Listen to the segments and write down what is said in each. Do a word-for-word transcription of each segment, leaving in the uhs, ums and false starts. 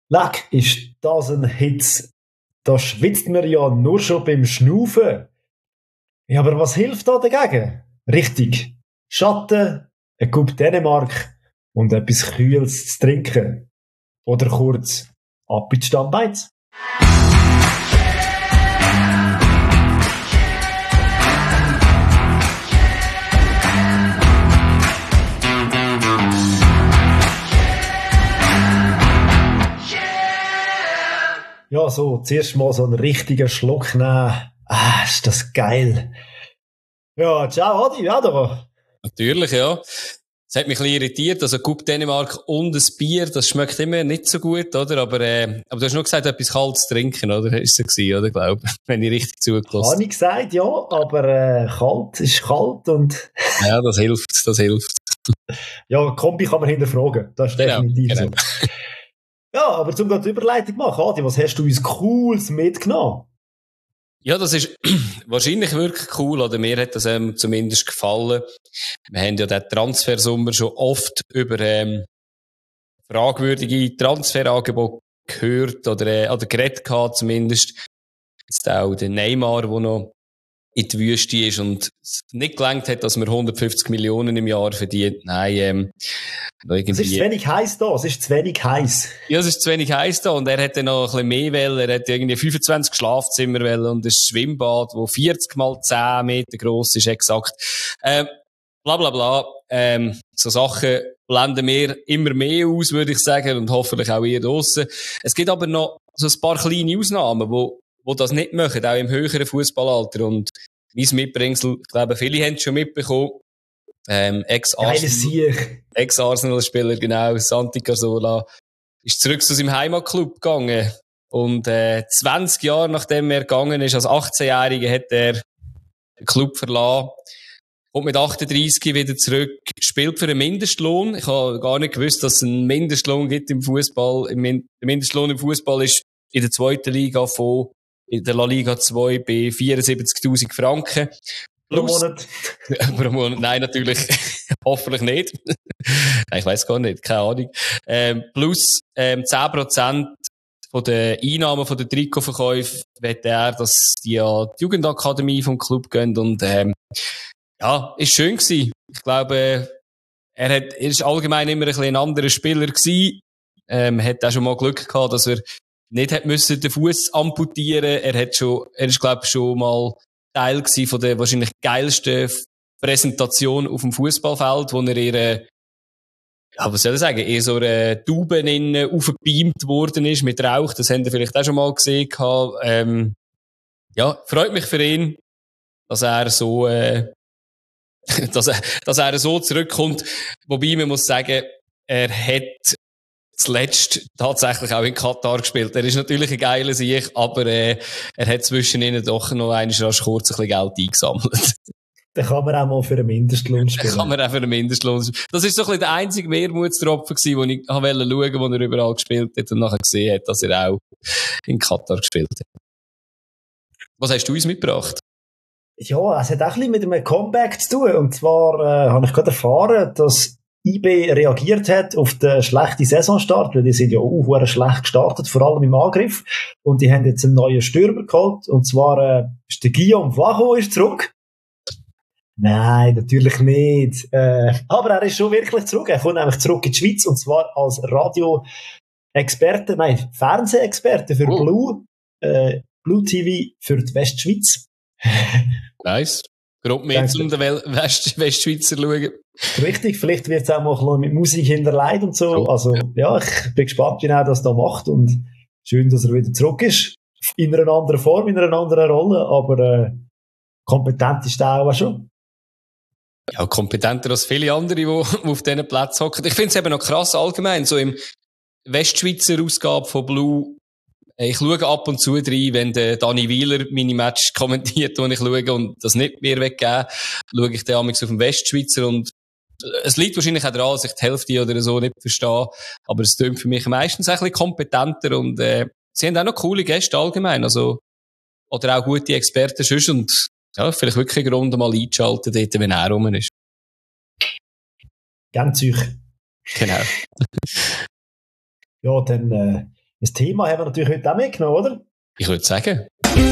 Leck, ist das ein Hitz. Da schwitzt man ja nur schon beim Schnaufen. Ja, aber was hilft da dagegen? Richtig. Schatten, ein Coup Dänemark und etwas Kühles zu trinken. Oder kurz, ab ins Stammbeiz. Ja, so, zuerst mal so einen richtigen Schluck nehmen. Ah, ist das geil. Ja, ciao, Adi, ja, da. Natürlich, ja. Es hat mich ein bisschen irritiert, also Coupe Dänemark und ein Bier, das schmeckt immer nicht so gut, oder? Aber, äh, aber du hast nur gesagt, etwas Kaltes trinken, oder? Ist es gewesen, oder? Glaube ich, wenn ich richtig zugelassen habe. Habe ich gesagt, ja, aber äh, kalt ist kalt und... Ja, das hilft, das hilft. Ja, Kombi kann man hinterfragen, das ist Genau, definitiv genau. so. Ja, aber zum gerade die Überleitung machen, Adi, was hast du uns Cooles mitgenommen? Ja, das ist wahrscheinlich wirklich cool, oder mir hat das ähm, zumindest gefallen. Wir haben ja den Transfersommer schon oft über ähm, fragwürdige Transferangebote gehört oder, äh, oder geredet gehabt zumindest. Jetzt auch der Neymar, der noch in die Wüste ist und es nicht gelangt hat, dass man hundertfünfzig Millionen im Jahr verdient. Nein, ähm, irgendwie... Es ist zu wenig heiß da, es ist zu wenig heiß. Ja, es ist zu wenig heiß da und er hätte noch ein bisschen mehr wollen. Er hat irgendwie fünfundzwanzig Schlafzimmer wollen und ein Schwimmbad, das vierzig mal zehn Meter gross ist, exakt. Ähm, bla, bla, bla. Ähm, so Sachen blenden wir immer mehr aus, würde ich sagen, und hoffentlich auch ihr draussen. Es gibt aber noch so ein paar kleine Ausnahmen, wo wo das nicht machen, auch im höheren Fußballalter. Und mein Mitbringsel, ich glaube, viele haben es schon mitbekommen. Ähm, Ex-Arsenal, Ex-Arsenal-Spieler, genau, Santi Cazorla, ist zurück zu seinem Heimatclub gegangen. Und äh, zwanzig Jahre nachdem er gegangen ist, als achtzehnjähriger, hat er den Club verlassen. Kommt mit achtunddreissig wieder zurück, spielt für einen Mindestlohn. Ich habe gar nicht gewusst, dass es einen Mindestlohn gibt im Fußball. Der Mindestlohn im Fußball ist in der zweiten Liga von in der La Liga zwei bei vierundsiebzigtausend Franken. Plus, pro Monat? Pro Monat, nein, natürlich. Hoffentlich nicht. Ich weiss gar nicht, keine Ahnung. Ähm, plus ähm, zehn Prozent von den Einnahmen von den Trikotverkäufen wird er, dass die an die Jugendakademie vom Club gehen. Und ähm, ja, ist schön gewesen. Ich glaube, er, hat, er ist allgemein immer ein bisschen ein anderer Spieler gewesen. Ähm, hat auch schon mal Glück gehabt, dass er nicht hat müssen den Fuß amputieren. Er hat schon, er ist glaube ich schon mal Teil gewesen von der wahrscheinlich geilsten Präsentation auf dem Fußballfeld, wo er ihre, ja, was soll ich sagen, eher so eine Tube innen aufgebeamt worden ist mit Rauch. Das habt ihr vielleicht auch schon mal gesehen gehabt. Ähm, ja, freut mich für ihn, dass er so, äh, dass er, dass er so zurückkommt. Wobei man muss sagen, er hat zuletzt tatsächlich auch in Katar gespielt. Er ist natürlich ein geiler Sieg, aber äh, er hat zwischen ihnen doch noch einmal rasch kurz ein bisschen Geld eingesammelt. Dann kann man auch mal für einen Mindestlohn spielen. Dann kann man auch für einen Mindestlohn spielen. Das ist so ein bisschen der einzige Wermutstropfen gewesen, wo ich wollte schauen, wo er überall gespielt hat und nachher gesehen hat, dass er auch in Katar gespielt hat. Was hast du uns mitgebracht? Ja, es hat auch ein bisschen mit einem Comeback zu tun. Und zwar äh, habe ich gerade erfahren, dass I B reagiert hat auf den schlechten Saisonstart, weil die sind ja auch schlecht gestartet, vor allem im Angriff. Und die haben jetzt einen neuen Stürmer geholt. Und zwar äh, ist der Guillaume Vago ist zurück. Nein, natürlich nicht. Äh, aber er ist schon wirklich zurück. Er kommt nämlich zurück in die Schweiz und zwar als Radio-Experte, nein, Fernsehexperte für oh. Blue, äh, Blue T V für die Westschweiz. Nice. Grund mehr zum den West- Westschweizer schauen. Richtig, vielleicht wird es auch mal ein bisschen mit Musik hinterlegt und so. Oh, also, ja, ich bin gespannt, wie er das da macht und schön, dass er wieder zurück ist. In einer anderen Form, in einer anderen Rolle, aber äh, kompetent ist er auch schon. Ja, kompetenter als viele andere, die auf diesen Plätzen hocken. Ich finde es eben noch krass allgemein, so im Westschweizer Ausgabe von Blue. Ich schaue ab und zu rein, wenn der Dani Wieler meine Match kommentiert, wo ich schaue und das nicht mehr weggeben, schaue ich dann auf dem Westschweizer und es liegt wahrscheinlich auch daran, dass ich die Hälfte oder so nicht verstehe, aber es tönt für mich meistens ein bisschen kompetenter und äh, sie haben auch noch coole Gäste allgemein, also oder auch gute Experten sonst und ja, vielleicht wirklich ein Grund, mal einzuschalten dort, wenn er rum ist. Ganz euch. Genau. Ja, dann äh, Das Thema haben wir natürlich heute auch mitgenommen, oder? Ich würde sagen.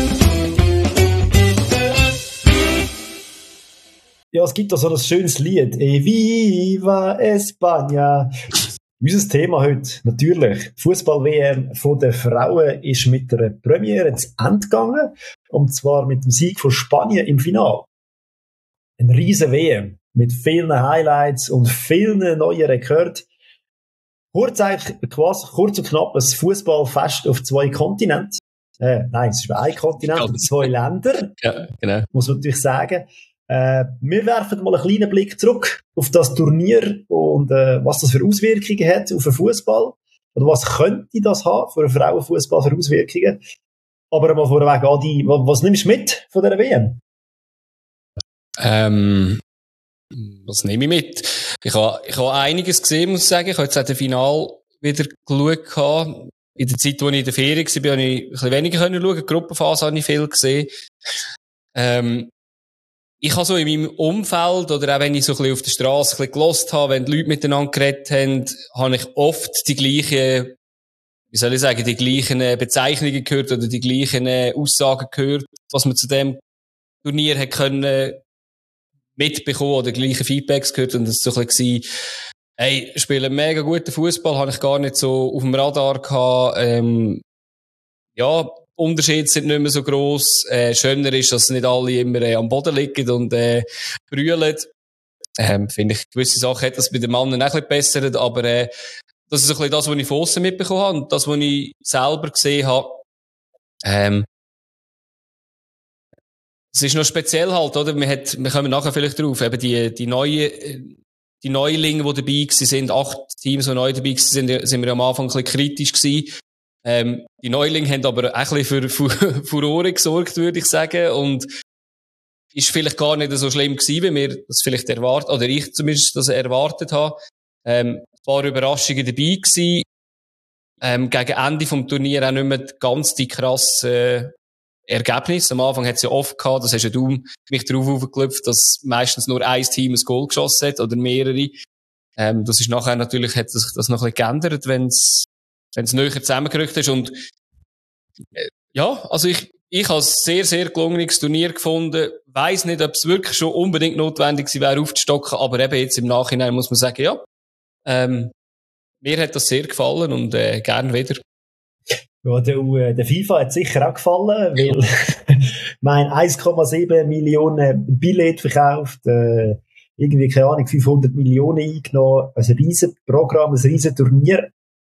Ja, es gibt da so ein schönes Lied. E viva España. Unser Thema heute, natürlich, Fußball-W M von den Frauen ist mit der Premiere ins Ende gegangen. Und zwar mit dem Sieg von Spanien im Finale. Ein riesen W M. Mit vielen Highlights und vielen neuen Rekorden. Kurz, quasi, kurz und knapp ein Fußballfest auf zwei Kontinenten. Äh, nein, es ist ein Kontinent und zwei Länder. Ja, genau. Muss man natürlich sagen. Äh, wir werfen mal einen kleinen Blick zurück auf das Turnier und äh, was das für Auswirkungen hat auf den Fußball. Oder was könnte das haben für einen Frauenfußball für Auswirkungen? Aber mal vorweg, Adi, was, was nimmst du mit von dieser W M? Ähm, was nehme ich mit? Ich habe, ich habe einiges gesehen, muss ich sagen. Ich habe jetzt auch das Finale wieder geschaut. In der Zeit, wo ich in der Ferien war, habe ich ein bisschen weniger schauen können. Die Gruppenphase habe ich viel gesehen. Ähm, ich habe so in meinem Umfeld, oder auch wenn ich so ein bisschen auf der Straße ein bisschen gelost habe, wenn die Leute miteinander geredet haben, habe ich oft die gleichen, wie soll ich sagen, die gleichen Bezeichnungen gehört oder die gleichen Aussagen gehört, was man zu dem Turnier hat können mitbekommen oder gleiche Feedbacks gehört. Und es war so ein bisschen, hey, spielen mega guten Fußball, habe ich gar nicht so auf dem Radar gehabt. Ähm, ja, Unterschiede sind nicht mehr so gross. Äh, schöner ist, dass nicht alle immer äh, am Boden liegen und äh, brüllen. Ähm, finde ich, gewisse Sachen hat das bei den Männern auch ein bisschen besser, aber äh, das ist so ein bisschen das, was ich von aussen mitbekommen habe und das, was ich selber gesehen habe. Ähm, es ist noch speziell halt, oder? Wir, hat, wir kommen nachher vielleicht drauf, eben die, die neuen, die Neulinge, die dabei gewesen sind, acht Teams, die neu dabei gewesen sind, sind wir am Anfang ein bisschen kritisch gewesen. Ähm, die Neulinge haben aber auch ein bisschen für, für Furore gesorgt, würde ich sagen, und ist vielleicht gar nicht so schlimm gewesen, wie wir das vielleicht erwartet, oder ich zumindest das erwartet habe. Ähm, ein paar Überraschungen dabei gewesen. Ähm, gegen Ende vom Turnier auch nicht mehr ganz die krasse äh, Ergebnis. Am Anfang hat es ja oft gehabt, das hast ja du mich drauf aufgeklopft, dass meistens nur ein Team ein Goal geschossen hat, oder mehrere. Ähm, das ist nachher natürlich, hat sich das noch ein bisschen geändert, wenn es wenn es näher zusammengerückt ist. Und äh, ja, also ich, ich habe ein sehr, sehr gelungenes Turnier gefunden. Weiss nicht, ob es wirklich schon unbedingt notwendig gewesen wäre, aufzustocken, aber eben jetzt im Nachhinein muss man sagen, ja, ähm, mir hat das sehr gefallen und äh, gern wieder. Ja, der, äh, der FIFA hat sicher auch gefallen, weil mein eins Komma sieben Millionen Billett verkauft, äh, irgendwie, keine Ahnung, fünfhundert Millionen eingenommen, also ein riesen Programm, ein riesen Turnier.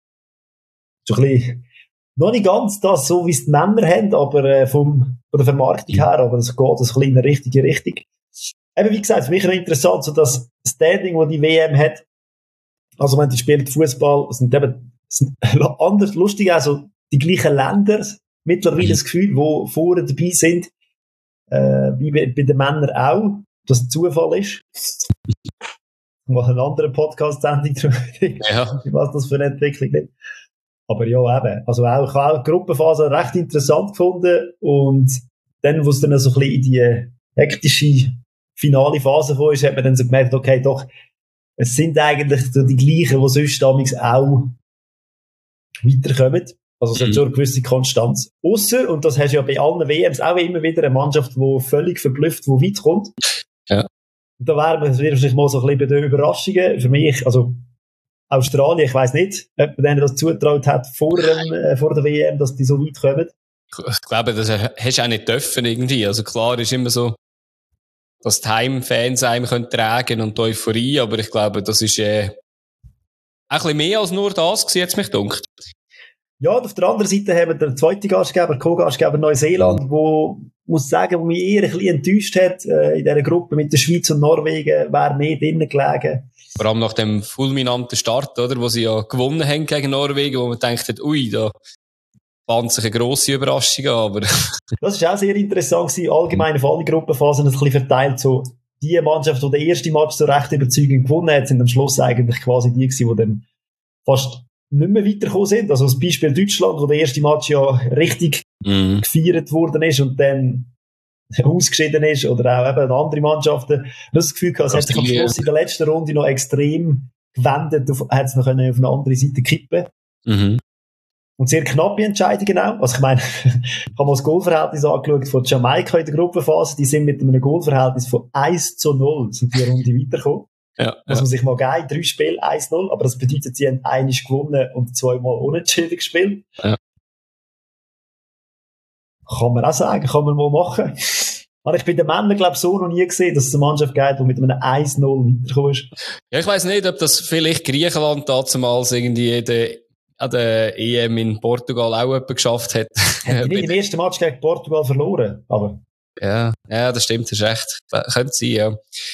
So ein bisschen, noch nicht ganz das, so wie es die Männer haben, aber äh, vom, von der Vermarktung her, aber es geht ein bisschen in die richtige Richtung. Eben, wie gesagt, für mich ist interessant, so das Standing, das die W M hat. Also, wenn die spielen Fußball, sind eben, sind anders, lustig, also die gleichen Länder, mittlerweile das Gefühl, die vorne dabei sind, äh, wie bei, bei den Männern auch, dass es Zufall ist. Ich mache einen anderen Podcast-Sendung darüber, Ja. was das für eine Entwicklung ist. Aber ja, eben. Also auch, ich habe auch die Gruppenphase recht interessant gefunden. Und dann, wo es dann so ein bisschen in die hektische finale Phase gekommen ist, hat man dann so gemerkt, okay, doch, es sind eigentlich so die gleichen, die sonst damals auch weiterkommen. Also es mhm. hat schon eine gewisse Konstanz. Ausser, und das hast du ja bei allen W Ms auch immer wieder, eine Mannschaft, die völlig verblüfft, die weit kommt. Ja. Und da wären wir wahrscheinlich mal so ein bisschen bei den Überraschungen. Für mich, also Australien, ich weiss nicht, ob man denen das zugetraut hat vor, dem, äh, vor der W M, dass die so weit kommen. Ich glaube, das hast du auch nicht dürfen irgendwie. Also klar ist immer so, dass die Heimfans einem können tragen und die Euphorie, aber ich glaube, das ist äh, ein bisschen mehr als nur das gewesen, jetzt mich dunkt. Ja, und auf der anderen Seite haben wir den zweiten Gastgeber, Co-Gastgeber Neuseeland, wo, muss sagen, wo mich eher ein bisschen enttäuscht hat, äh, in dieser Gruppe mit der Schweiz und Norwegen, wäre mehr drinnen gelegen. Vor allem nach dem fulminanten Start, oder, wo sie ja gewonnen haben gegen Norwegen, wo man denkt, ui, da fand sich eine grosse Überraschung an, aber. Das war auch sehr interessant gewesen, allgemein auf alle Gruppenphasen ein bisschen verteilt, so, die Mannschaft, die den ersten Match so recht überzeugend gewonnen hat, sind am Schluss eigentlich quasi die gewesen, die dann fast nicht mehr weitergekommen sind. Also das Beispiel Deutschland, wo der erste Match ja richtig mm. gefeiert worden ist und dann ausgeschieden ist, oder auch eben andere Mannschaften. Ich habe das Gefühl gehabt, es hat sich am Schluss in der letzten Runde noch extrem gewendet, auf, hat es noch auf eine andere Seite kippen. Mhm. Und sehr knappe Entscheidungen auch. Also ich meine, ich habe mal das Goalverhältnis angeschaut von Jamaika in der Gruppenphase. Die sind mit einem Goalverhältnis von eins zu null sind die Runde weitergekommen. Ja, Muss ja. man sich mal geben, drei Spiele, eins null. Aber das bedeutet, sie haben einmal gewonnen und zweimal unentschieden gespielt. Ja. Kann man auch sagen, kann man mal machen. Aber ich bin den Männern, glaube ich, so noch nie gesehen, dass es eine Mannschaft gibt, die mit einem eins null weitergekommen ist. Ja, ich weiss nicht, ob das vielleicht Griechenland damals irgendwie der an der E M in Portugal auch jemand geschafft hat. Hat die nicht im ersten Match gegen Portugal verloren, aber... Ja, ja, das stimmt, das ist recht. Könnte sein, ja.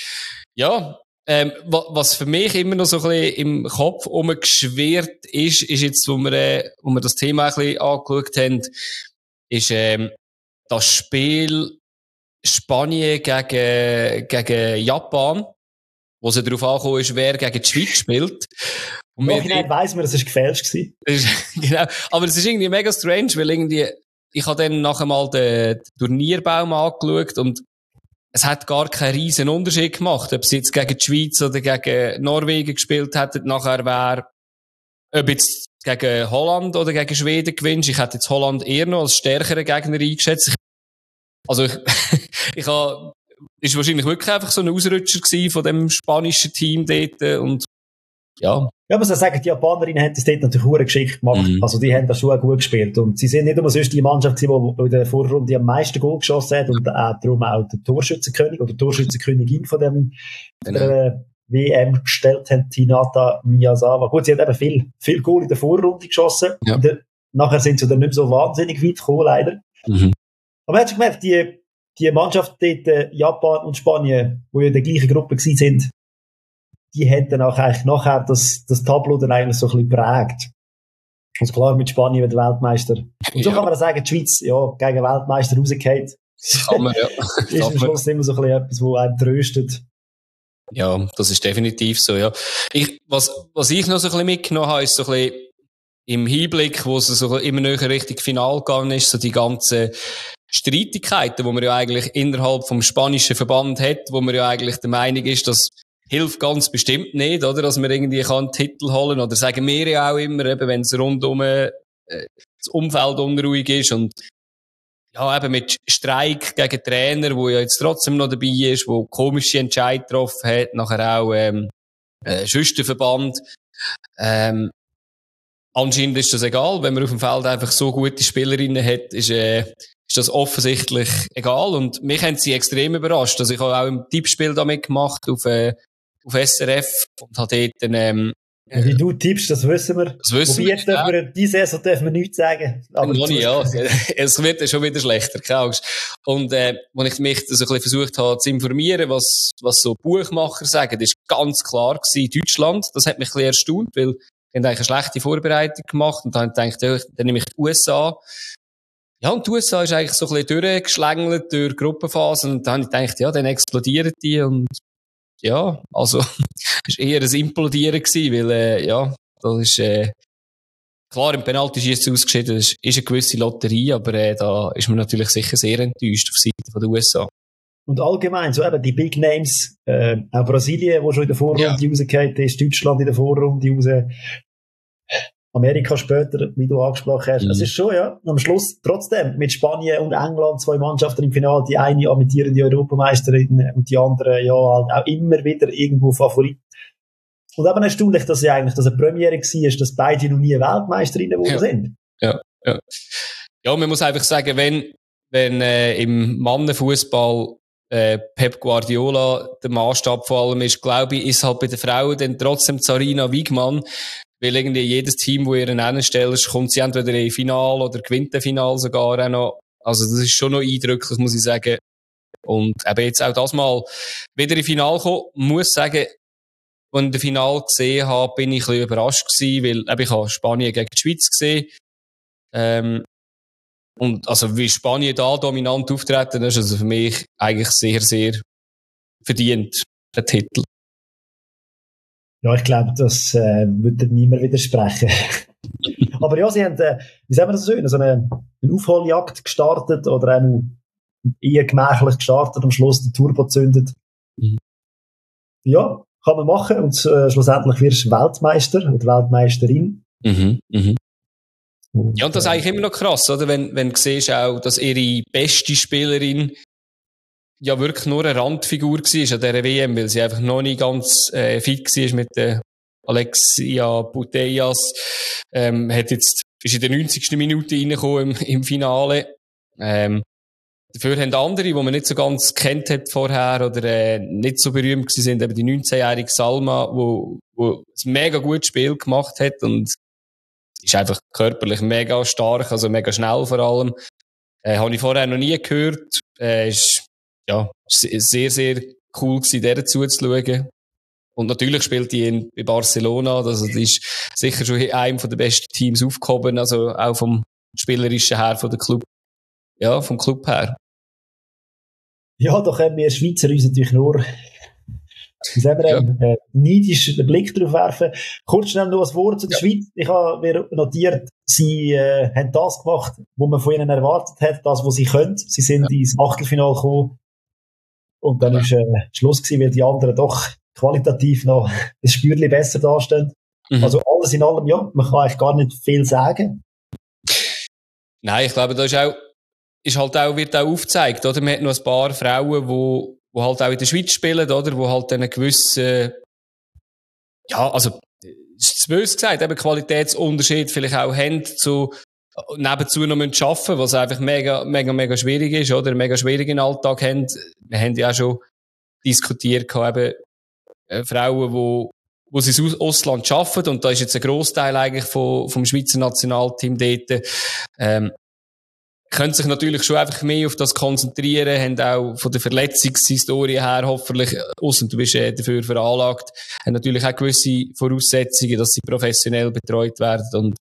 Ja, ähm, was für mich immer noch so ein bisschen im Kopf rumgeschwirrt ist, ist jetzt, wo wir, äh, wo wir das Thema ein bisschen angeschaut haben, ist ähm, das Spiel Spanien gegen, gegen Japan, wo es darauf angekommen ist, wer gegen die Schweiz spielt. Und im Nachhinein weiss man, das war gefälscht. Genau. Aber es ist irgendwie mega strange, weil irgendwie, ich habe dann nachher mal den Turnierbaum angeschaut und es hat gar keinen riesen Unterschied gemacht, ob sie jetzt gegen die Schweiz oder gegen Norwegen gespielt hätten. Nachher wäre, ob jetzt gegen Holland oder gegen Schweden gewinnst. Ich hätte jetzt Holland eher noch als stärkeren Gegner eingeschätzt. Also ich, ich habe, ist wahrscheinlich wirklich einfach so ein Ausrutscher gewesen von dem spanischen Team dort und ja. Ja, aber so sagen, die Japanerinnen haben das dort natürlich sehr geschickt gemacht. Mhm. Also die haben das schon gut gespielt. Und sie sind nicht immer sonst die Mannschaft, die in der Vorrunde am meisten Goal geschossen hat und auch darum auch der Torschützenkönig oder Torschützenkönigin von dem genau. der W M gestellt haben, Hinata Miyazawa. Gut, sie hat eben viel, viel Goal in der Vorrunde geschossen. Ja. Der, nachher sind sie dann nicht mehr so wahnsinnig weit gekommen, leider. Mhm. Aber hast du gemerkt, die, die Mannschaft dort, Japan und Spanien, die ja in der gleichen Gruppe gewesen sind, die haben dann auch eigentlich nachher das, das Tableau dann eigentlich so ein bisschen geprägt. Und klar, mit Spanien wird Weltmeister. Und so ja. kann man sagen, die Schweiz, ja, gegen Weltmeister rausgeht. Kann man, ja. ist am Schluss immer so ein bisschen etwas, was einen tröstet. Ja, das ist definitiv so, ja. Ich, was, was ich noch so ein bisschen mitgenommen habe, ist so ein bisschen im Hinblick, wo es so immer näher Richtung Final gegangen ist, so die ganzen Streitigkeiten, die man ja eigentlich innerhalb vom spanischen Verband hat, wo man ja eigentlich der Meinung ist, dass hilft ganz bestimmt nicht, oder? Dass man irgendwie kann Titel holen, oder sagen wir ja auch immer, eben, wenn es rundum äh, das Umfeld unruhig ist und ja, eben mit Streik gegen Trainer, wo ja jetzt trotzdem noch dabei ist, wo komische Entscheidungen getroffen hat, nachher auch ähm, äh, Schüsterverband. Ähm, anscheinend ist das egal, wenn man auf dem Feld einfach so gute Spielerinnen hat, ist, äh, ist das offensichtlich egal. Und mich haben sie extrem überrascht. Also ich habe auch im Tippspiel damit gemacht auf äh, auf S R F und hat dort dann, ähm, ja, wie du tippst, das wissen wir. Das wissen Wobei, wir. Jetzt dürfen wir, diese Saison dürfen wir nichts sagen. Aber noch nicht, ja. Es wird ja schon wieder schlechter, keine Angst. Und, äh, als ich mich so ein bisschen versucht habe zu informieren, was, was so Buchmacher sagen, ist ganz klar gewesen, Deutschland. Das hat mich ein bisschen erstaunt, weil die haben eigentlich eine schlechte Vorbereitung gemacht und dann gedacht, ja, dann nehme ich die U S A. Ja, und die U S A ist eigentlich so ein bisschen durchgeschlängelt durch Gruppenphasen und dann habe ich gedacht, ja, dann explodieren die und ja, also, es war eher ein Implodieren gewesen, weil, äh, ja, das ist, äh, klar, im Penalty-Schießen ausgeschieden, das ist eine gewisse Lotterie, aber, äh, da ist man natürlich sicher sehr enttäuscht auf Seite von der U S A. Und allgemein, so eben die Big Names, äh, auch Brasilien, wo schon in der Vorrunde ja. rausgeht ist, Deutschland in der Vorrunde raus, Amerika später, wie du angesprochen hast. Es mhm. ist schon, ja, am Schluss trotzdem mit Spanien und England zwei Mannschaften im Finale, die eine amtierende Europameisterin und die andere ja halt auch immer wieder irgendwo Favorit. Und eben erstaunlich, dass ja eigentlich das eine Premiere war, dass beide noch nie Weltmeisterinnen geworden ja. sind. Ja, ja. Ja, man muss einfach sagen, wenn, wenn äh, im Mannenfußball äh, Pep Guardiola der Maßstab vor allem ist, glaube ich, ist halt bei den Frauen dann trotzdem Sarina Wiegmann. Weil irgendwie jedes Team, das ihr nennen stellst, kommt sie entweder in Final oder gewinnt ein Final sogar auch noch. Also das ist schon noch eindrücklich, muss ich sagen. Und eben jetzt auch das mal wieder in Final kommen, muss sagen, als ich das Final gesehen habe, bin ich ein bisschen überrascht gewesen, weil eben, ich habe Spanien gegen die Schweiz gesehen. Ähm, und also wie Spanien da dominant auftreten ist, also für mich eigentlich sehr, sehr verdient, der Titel. Ja, ich glaube, das äh, würde niemand widersprechen. Aber ja, sie haben, äh, wie sagen wir das so schön, so eine, eine Aufholjagd gestartet oder auch eher gemächlich gestartet, am Schluss den Turbo gezündet. Mhm. Ja, kann man machen und äh, schlussendlich wirst du Weltmeister oder Weltmeisterin. Mhm. Mhm. Und, ja, und das ist eigentlich immer noch krass, oder? Wenn, wenn du siehst auch, dass ihre beste Spielerin ja wirklich nur eine Randfigur war an dieser W M, weil sie einfach noch nicht ganz äh, fit war mit der Alexia Putellas. Ähm, hat jetzt, ist in der neunzigsten Minute reingekommen im, im Finale. Ähm, dafür haben andere, die man nicht so ganz kennt hat vorher oder äh, nicht so berühmt gewesen sind, eben die neunzehnjährige Salma, wo, wo ein mega gutes Spiel gemacht hat und ist einfach körperlich mega stark, also mega schnell vor allem. Äh, habe ich vorher noch nie gehört. Äh, ist, ja, sehr, sehr cool gewesen, der zuzuschauen. Und natürlich spielt die in, in Barcelona, also die ist sicher schon einem der besten Teams aufgehoben, also auch vom Spielerischen her, von der Club, ja, vom Club her. Ja, da können wir Schweizer uns natürlich nur, wie sagen wir, ja. äh, neidisch den Blick drauf werfen. Kurz schnell noch ein Wort zu der ja. Schweiz. Ich habe mir notiert, sie äh, haben das gemacht, was man von ihnen erwartet hat, das, was sie können. Sie sind ja. ins Achtelfinale gekommen. Und dann ja. ist äh, Schluss gewesen, weil die anderen doch qualitativ noch ein Spürchen besser dastehen. Mhm. Also alles in allem, ja, man kann eigentlich gar nicht viel sagen. Nein, ich glaube, da ist auch, ist halt auch, wird auch aufgezeigt, oder? Man hat noch ein paar Frauen, die, die halt auch in der Schweiz spielen, oder? Die halt einen gewissen, ja, also, ist zu böse gesagt, eben Qualitätsunterschied vielleicht auch haben zu, nebenzu noch müssen arbeiten, was einfach mega, mega, mega schwierig ist, oder? Mega schwierigen Alltag haben. Wir haben ja auch schon diskutiert, eben, äh, Frauen, wo, wo sie ins Ausland arbeiten, und da ist jetzt ein Grossteil eigentlich vom, vom Schweizer Nationalteam dort, ähm, können sich natürlich schon einfach mehr auf das konzentrieren, haben auch von der Verletzungshistorie her hoffentlich, ausser du bist äh, dafür veranlagt, haben natürlich auch gewisse Voraussetzungen, dass sie professionell betreut werden. Und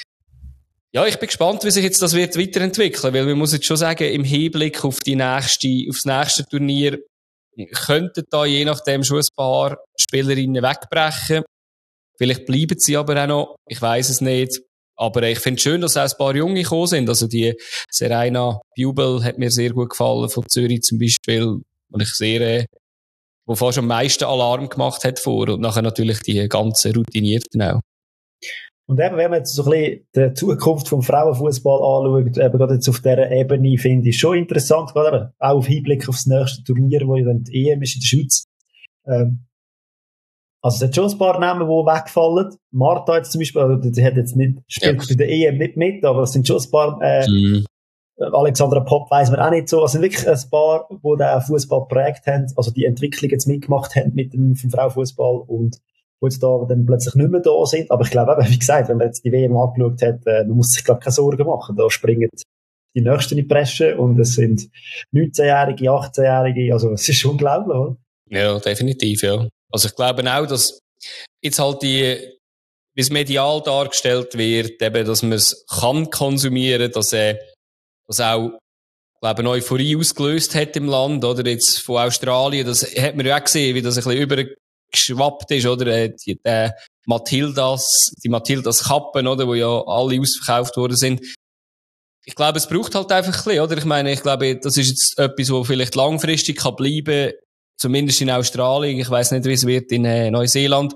ja, ich bin gespannt, wie sich jetzt das wird weiterentwickeln, weil man muss jetzt schon sagen, im Hinblick auf die nächste, aufs nächste Turnier könnten da je nachdem schon ein paar Spielerinnen wegbrechen. Vielleicht bleiben sie aber auch noch, ich weiss es nicht. Aber ich finde es schön, dass auch ein paar Junge gekommen sind. Also die Serena Bubel hat mir sehr gut gefallen, von Zürich zum Beispiel, und ich sehr, äh, wo fast am meisten Alarm gemacht hat vor, und nachher natürlich die ganzen Routinierten auch. Und eben, wenn man jetzt so ein bisschen die Zukunft vom Frauenfußball anschaut, eben gerade jetzt auf dieser Ebene, finde ich schon interessant, gerade eben auch auf Hinblick auf das nächste Turnier, wo ja dann die E M ist in der Schweiz. Ähm, also es hat schon ein paar Namen, die wegfallen. Martha jetzt zum Beispiel, also die hat jetzt nicht, spielt ja. bei der E M nicht mit, aber es sind schon ein paar, äh, mhm. Alexandra Popp weiss man auch nicht so. Es sind wirklich ein paar, die den Fußball geprägt haben, also die Entwicklung jetzt mitgemacht haben mit dem, vom Frauenfußball, und die jetzt da dann plötzlich nicht mehr da sind. Aber ich glaube eben, wie gesagt, wenn man jetzt die W M angeschaut hat, äh, man muss sich, glaube ich, keine Sorgen machen. Da springen die Nächsten in die Bresche, und es sind neunzehnjährige, achtzehnjährige, also es ist unglaublich, oder? Ja, definitiv, ja. Also ich glaube auch, dass jetzt halt die, wie es medial dargestellt wird, eben, dass man es kann konsumieren, dass, äh, dass auch, ich glaube, eine Euphorie ausgelöst hat im Land, oder jetzt von Australien, das hat man ja auch gesehen, wie das ein bisschen übergeschwappt ist, oder, die, die Matildas, die Matildas Kappen, oder, wo ja alle ausverkauft worden sind. Ich glaube, es braucht halt einfach ein bisschen, oder? Ich meine, ich glaube, das ist jetzt etwas, wo vielleicht langfristig kann bleiben, zumindest in Australien. Ich weiss nicht, wie es wird in äh, Neuseeland.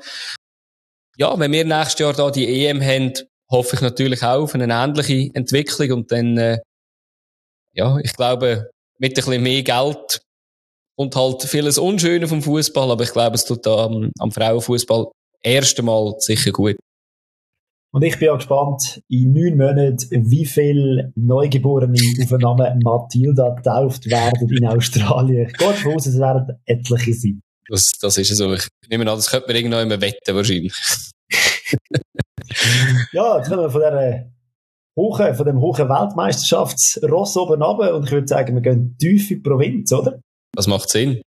Ja, wenn wir nächstes Jahr da die E M haben, hoffe ich natürlich auch auf eine ähnliche Entwicklung, und dann, äh, ja, ich glaube, mit ein bisschen mehr Geld und halt vieles Unschöne vom Fußball, aber ich glaube, es tut da am, am Frauenfußball erst einmal sicher gut. Und ich bin auch gespannt, in neun Monaten, wie viele Neugeborene auf den Namen Matilda getauft werden in Australien. Ich gehe davon aus, es werden etliche sein. Das, das ist so. Ich nehme an, das könnte man irgendwann immer wetten, wahrscheinlich. Ja, jetzt kommen wir von der hohen, von dem hohen Weltmeisterschaftsross oben runter, und ich würde sagen, wir gehen tief in die Provinz, oder? Das macht Sinn.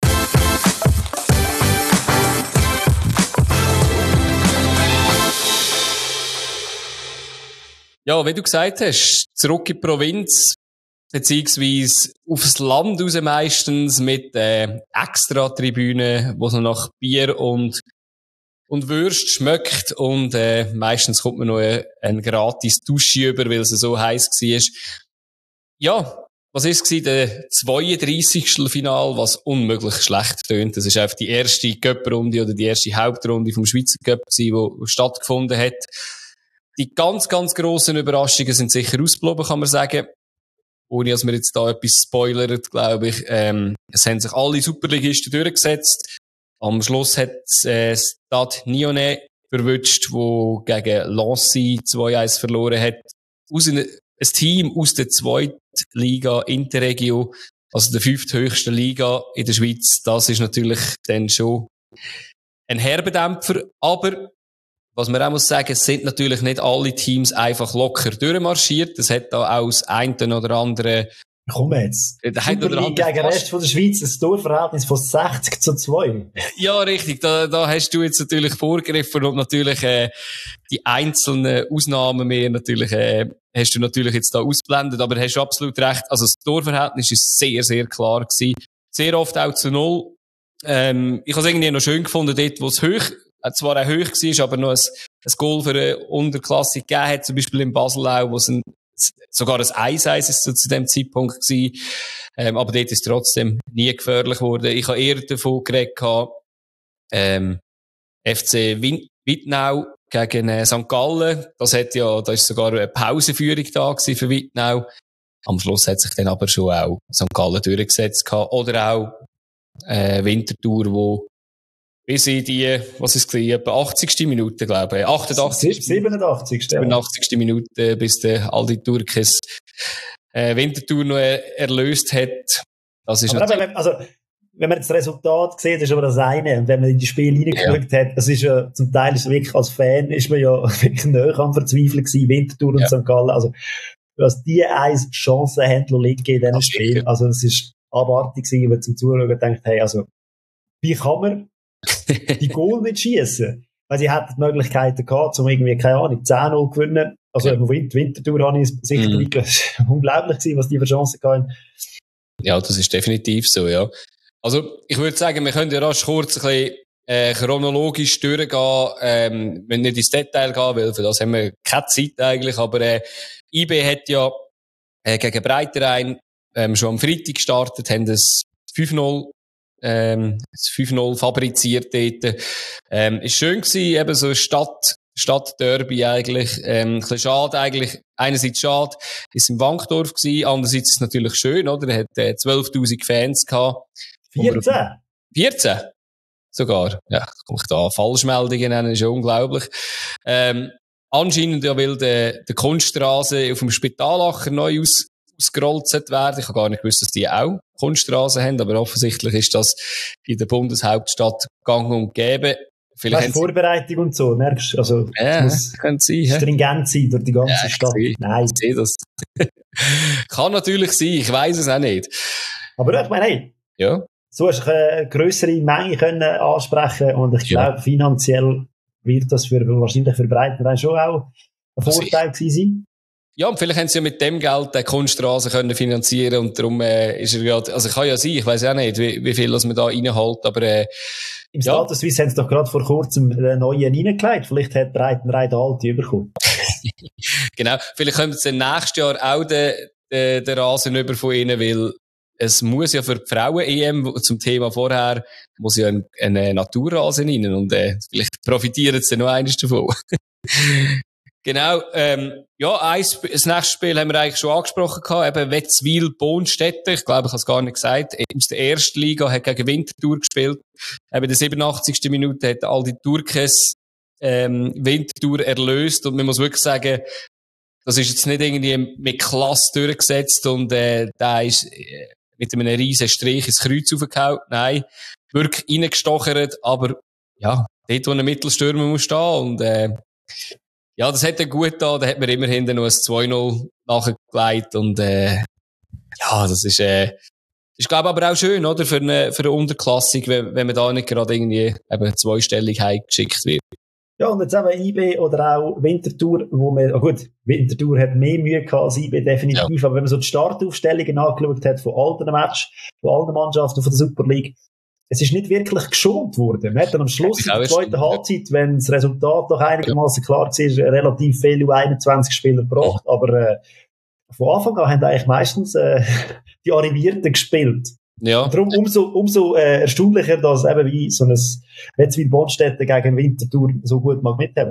Ja, wie du gesagt hast, zurück in die Provinz, beziehungsweise aufs Land raus meistens mit äh, Extra-Tribünen, wo es noch nach Bier und, und Würst schmeckt, und äh, meistens kommt man noch ein, ein gratis Dusche über, weil es so heiß war. Ja, was ist es? Der zweiunddreissigste Final, was unmöglich schlecht tönt. Das ist einfach die erste Cup-Runde oder die erste Hauptrunde vom Schweizer Cup, die stattgefunden hat. die ganz, ganz grossen Überraschungen sind sicher ausgeblieben, kann man sagen. Ohne dass wir jetzt da etwas spoilern, glaube ich. Ähm, es haben sich alle Superligisten durchgesetzt. Am Schluss hat äh, Stade Nyonnais verwünscht, wo gegen Lancy zwei eins verloren hat. Aus ein, ein Team aus der zweiten Liga Interregio, also der fünfthöchsten Liga in der Schweiz. Das ist natürlich dann schon ein herber Dämpfer. Aber was man auch muss sagen, es sind natürlich nicht alle Teams einfach locker durchmarschiert. Es hat da auch das eine oder andere. Komm jetzt. Superliga gegen den Rest von der Schweiz, ein Torverhältnis von sechzig zu zwei. Ja, richtig. Da, da hast du jetzt natürlich vorgegriffen und natürlich äh, die einzelnen Ausnahmen mehr natürlich äh, hast du natürlich jetzt da ausblendet. Aber hast du absolut recht. Also das Torverhältnis ist sehr, sehr klar gewesen. Sehr oft auch zu null. Ähm, ich habe es irgendwie noch schön gefunden, dort, wo es hoch, äh, zwar auch hoch war, aber noch ein, ein Goal für eine Unterklasse gegeben hat, zum Beispiel in Basel auch, wo es ein sogar ein eins eins ist zu dem Zeitpunkt gewesen. Ähm, aber dort ist trotzdem nie gefährlich geworden. Ich habe eher davon geredet, ähm, F C Win- Wittnau gegen äh, Sankt Gallen. Das hat ja, da ist sogar eine Pausenführung da gewesen für Wittnau. Am Schluss hat sich dann aber schon auch Sankt Gallen durchgesetzt gehabt. Oder auch, äh, Winterthur, wo bis in die, was ist es, etwa achtzigste Minute, glaube ich. achtundachtzigste siebenundachtzigste siebenundachtzigste Minute, bis der Aldi Turkes, äh, Winterthur noch erlöst hat. Das ist aber natürlich... eben, also, wenn man jetzt das Resultat sieht, ist aber das eine. Und wenn man in die Spiele reingeschaut ja. hat, das ist ja, zum Teil ist wirklich, als Fan ist man ja wirklich näher am Verzweifeln gewesen, Winterthur und ja. Sankt Gallen. Also, was die eins Chancen haben liegen in diesem Spiel. Also, es ist abartig gewesen, wenn man zum Zuschauen denkt, hey, also, wie kann man die Goal nicht schießen? Weil sie hätten die Möglichkeiten gehabt, um irgendwie, keine Ahnung, zehn null gewinnen. Also, ja. im Winterthur habe ich sicher mm. wirklich unglaublich gewesen, was die für Chancen hatten. Ja, das ist definitiv so, ja. Also, ich würde sagen, wir können ja rasch kurz ein bisschen, äh, chronologisch durchgehen, ähm, wenn nicht ins Detail gehen, weil für das haben wir keine Zeit eigentlich, aber, äh, I B hat ja, äh, gegen Breiterein, ähm, schon am Freitag gestartet, haben das fünf null Ähm, das fünf null fabriziert dort. Ähm, ist schön gewesen, eben so Stadt, Stadtderby eigentlich. Ähm, ein bisschen schade eigentlich. Einerseits schade, ist im Wankdorf gewesen. Andererseits ist es natürlich schön, oder? Er hat äh, zwölftausend Fans gehabt. vierzehn? vierzehn? Sogar. Ja, komme ich da Falschmeldungen nennen, ist ja unglaublich. Ähm, anscheinend ja, weil der, der Kunststraße auf dem Spitalacher neu aus ausgerollt werden. Ich habe gar nicht gewusst, dass die auch Kunststraßen haben, aber offensichtlich ist das in der Bundeshauptstadt gang und gäbe. Vielleicht weißt, Vorbereitung und so, merkst du? Also, ja, muss könnte sein, stringent sein durch die ganze ja, Stadt. Sehe, Nein. Ich sehe das. Kann natürlich sein, ich weiss es auch nicht. Aber ich meine, hey, ja. so hast du eine grössere Menge können ansprechen und ich ja. glaube, finanziell wird das für, wahrscheinlich für Breitenrein schon auch ein Vorteil gewesen sein. Ja, und vielleicht haben sie ja mit dem Geld die Kunststraße können finanzieren und darum äh, ist er gerade, also kann ja sein, ich weiss auch nicht, wie, wie viel das man da reinholt, aber äh, im ja. Status Suisse haben sie doch gerade vor kurzem einen neuen reingelegt, vielleicht hat Breitenrein den alten bekommen. Genau, vielleicht kommt es dann nächstes Jahr auch den, den, den Rasen über von ihnen, weil es muss ja für die Frauen-E M zum Thema vorher, muss ja ein, ein Naturrasen rein und äh, vielleicht profitieren sie noch eines davon. Genau, ähm, ja, eins, das nächste Spiel haben wir eigentlich schon angesprochen gehabt, eben Wetzwil-Bonstetten, ich glaube, ich habe es gar nicht gesagt, aus der ersten Liga, hat gegen Winterthur gespielt, eben in der siebenundachtzigsten Minute hat Aldi Turkes, ähm, Winterthur erlöst und man muss wirklich sagen, das ist jetzt nicht irgendwie mit Klasse durchgesetzt und, äh, da ist äh, mit einem riesen Strich ins Kreuz aufgehauen, nein, wirklich reingestochert, aber, ja, dort, wo ein Mittelstürmer muss stehen und, äh, ja, das hat er gut da, da hat man immerhin noch ein zwei null nachgelegt und, äh, ja, das ist, äh, ist, glaube ich, aber auch schön, oder, für eine, für eine Unterklassung, wenn, wenn man da nicht gerade irgendwie eben zweistellig heimgeschickt wird. Ja, und jetzt eben I B oder auch Winterthur, wo man, oh gut, Winterthur hat mehr Mühe gehabt als I B, definitiv, ja. Aber wenn man so die Startaufstellungen angeschaut hat von alten Matches, von allen Mannschaften von der Super League, es ist nicht wirklich geschont worden. Man hat dann am Schluss in der zweiten Halbzeit, wenn das Resultat doch einigermaßen klar war, relativ viele U einundzwanzig Spieler gebracht, aber äh, von Anfang an haben eigentlich meistens äh, die Arrivierten gespielt. Ja. Und darum umso, umso äh, erstaunlicher, dass eben wie so ein Wetzwil-Bonstetten gegen Winterthur so gut mag mithaben.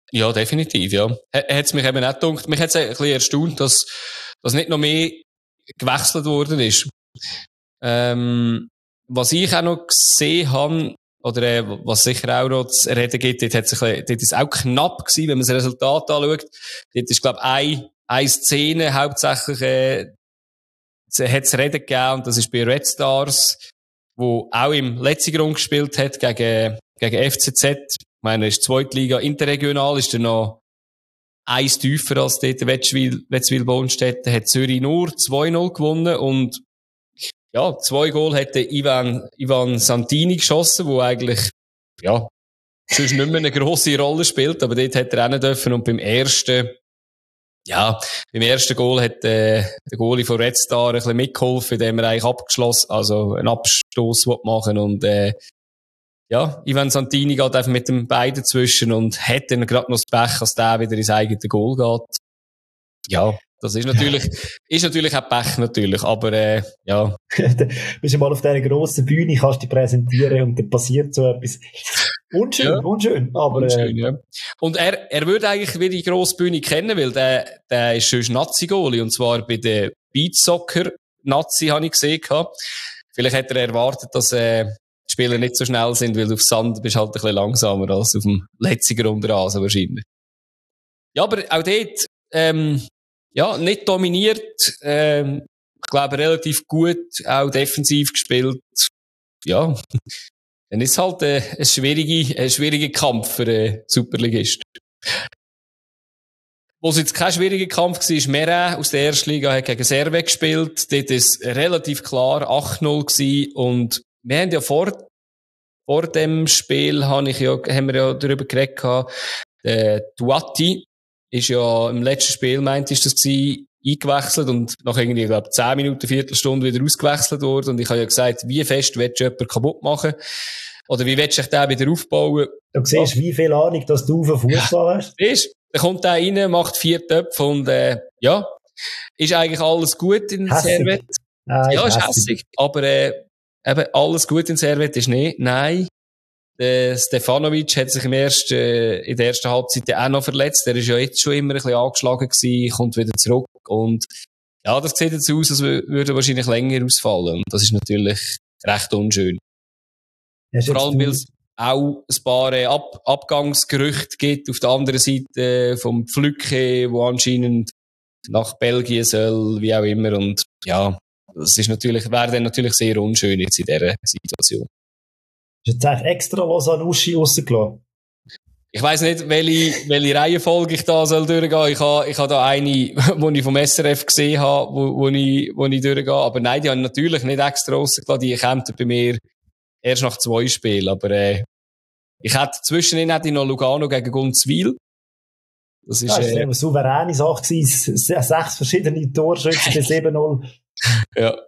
Ja, definitiv, ja. Hat es mich eben auch gedacht. Mich hat es ein bisschen erstaunt, dass, dass nicht noch mehr gewechselt worden ist. Ähm, was ich auch noch gesehen habe, oder äh, was sicher auch noch zu reden gibt, dort, hat's ein bisschen, dort ist es auch knapp gewesen, wenn man das Resultat anschaut. Dort ist, glaube ich, eine, eine Szene hauptsächlich äh, hat es Reden gegeben, und das ist bei Red Stars, wo auch im letzten Grund gespielt hat gegen, gegen F C Z. Ich meine, ist Zweitliga interregional, ist er noch eins tiefer als dort Wetzwil, Wetzwil-Bonstetten, hat Zürich nur zwei null gewonnen, und ja, zwei Goal hat der Ivan, Ivan Santini geschossen, wo eigentlich, ja, sonst nicht mehr eine grosse Rolle spielt, aber dort hat er auch nicht dürfen, und beim ersten, ja, beim ersten Goal hat äh, der Goalie von Red Star ein bisschen mitgeholfen, indem er eigentlich abgeschlossen, also einen Abstoß machen, und äh, ja, Ivan Santini geht einfach mit dem Bein dazwischen und hat dann gerade noch das Pech, dass der wieder ins eigene Goal geht. Ja, das ist natürlich, ist natürlich auch Pech, natürlich, aber äh, ja. Du bist ja mal auf dieser grossen Bühne, kannst dich präsentieren und dann passiert so etwas. Unschön, ja. unschön, aber unschön, äh, ja. Und er, er würde eigentlich wieder die grosse Bühne kennen, weil der, der ist schon Nazi-Goalie, und zwar bei der Beatsoccer-Nazi, habe ich gesehen. Vielleicht hat er erwartet, dass äh, die Spieler nicht so schnell sind, weil du auf Sand bist halt ein bisschen langsamer als auf dem letzten Grundrasen wahrscheinlich. Ja, aber auch dort, ähm, ja, nicht dominiert, ähm, ich glaube relativ gut, auch defensiv gespielt. Ja, dann ist halt äh, ein schwieriger, ein schwieriger Kampf für einen Superligist. Wo es jetzt kein schwieriger Kampf war, ist Mera aus der ersten Liga, hat gegen Servet gespielt. Dort war es relativ klar acht null gewesen. Und wir haben ja vor, vor dem Spiel, habe ich ja, haben wir ja darüber geredet, der Duatti ist ja im letzten Spiel, meint ist das gewesen, eingewechselt und nach irgendwie, ich glaube, zehn Minuten, Viertelstunde wieder ausgewechselt worden. Und ich habe ja gesagt, wie fest willst du jemanden kaputt machen? Oder wie willst du dich den wieder aufbauen? Du siehst, ja, wie viel Ahnung, dass du auf Fußball hast. Siehst, dann kommt der rein, macht vier Töpfe und, äh, ja, ist eigentlich alles gut in Servet. Ah, ja, ist hässig. hässig. Aber, äh, eben, alles gut in Servet ist nicht. Nein. Der Stefanovic hat sich im ersten, äh, in der ersten Halbzeit auch noch verletzt. Der ist ja jetzt schon immer ein bisschen angeschlagen gewesen, kommt wieder zurück. Und ja, das sieht jetzt aus, als würde er wahrscheinlich länger ausfallen. Und das ist natürlich recht unschön. Vor allem, weil es auch ein paar äh, Ab- Abgangsgerüchte gibt auf der anderen Seite äh, vom Pflücke, wo anscheinend nach Belgien soll, wie auch immer. Und ja, das ist natürlich, wäre dann natürlich sehr unschön jetzt in dieser Situation. Hast du jetzt eigentlich extra Lausanne Uschi rausgelassen? Ich weiss nicht, welche, welche Reihenfolge ich da soll durchgehen. Ich habe, ich habe da eine, die ich vom S R F gesehen habe, wo, wo ich, wo ich durchgehe. Aber nein, die haben natürlich nicht extra rausgelassen. Die kämen bei mir erst nach zwei Spielen. Aber, äh, ich hätte zwischendrin hätte ich noch Lugano gegen Gunzwil. Das ist, ja, das äh, war eine souveräne Sache gewesen. Sechs verschiedene Torschützen bei sieben null. Ja.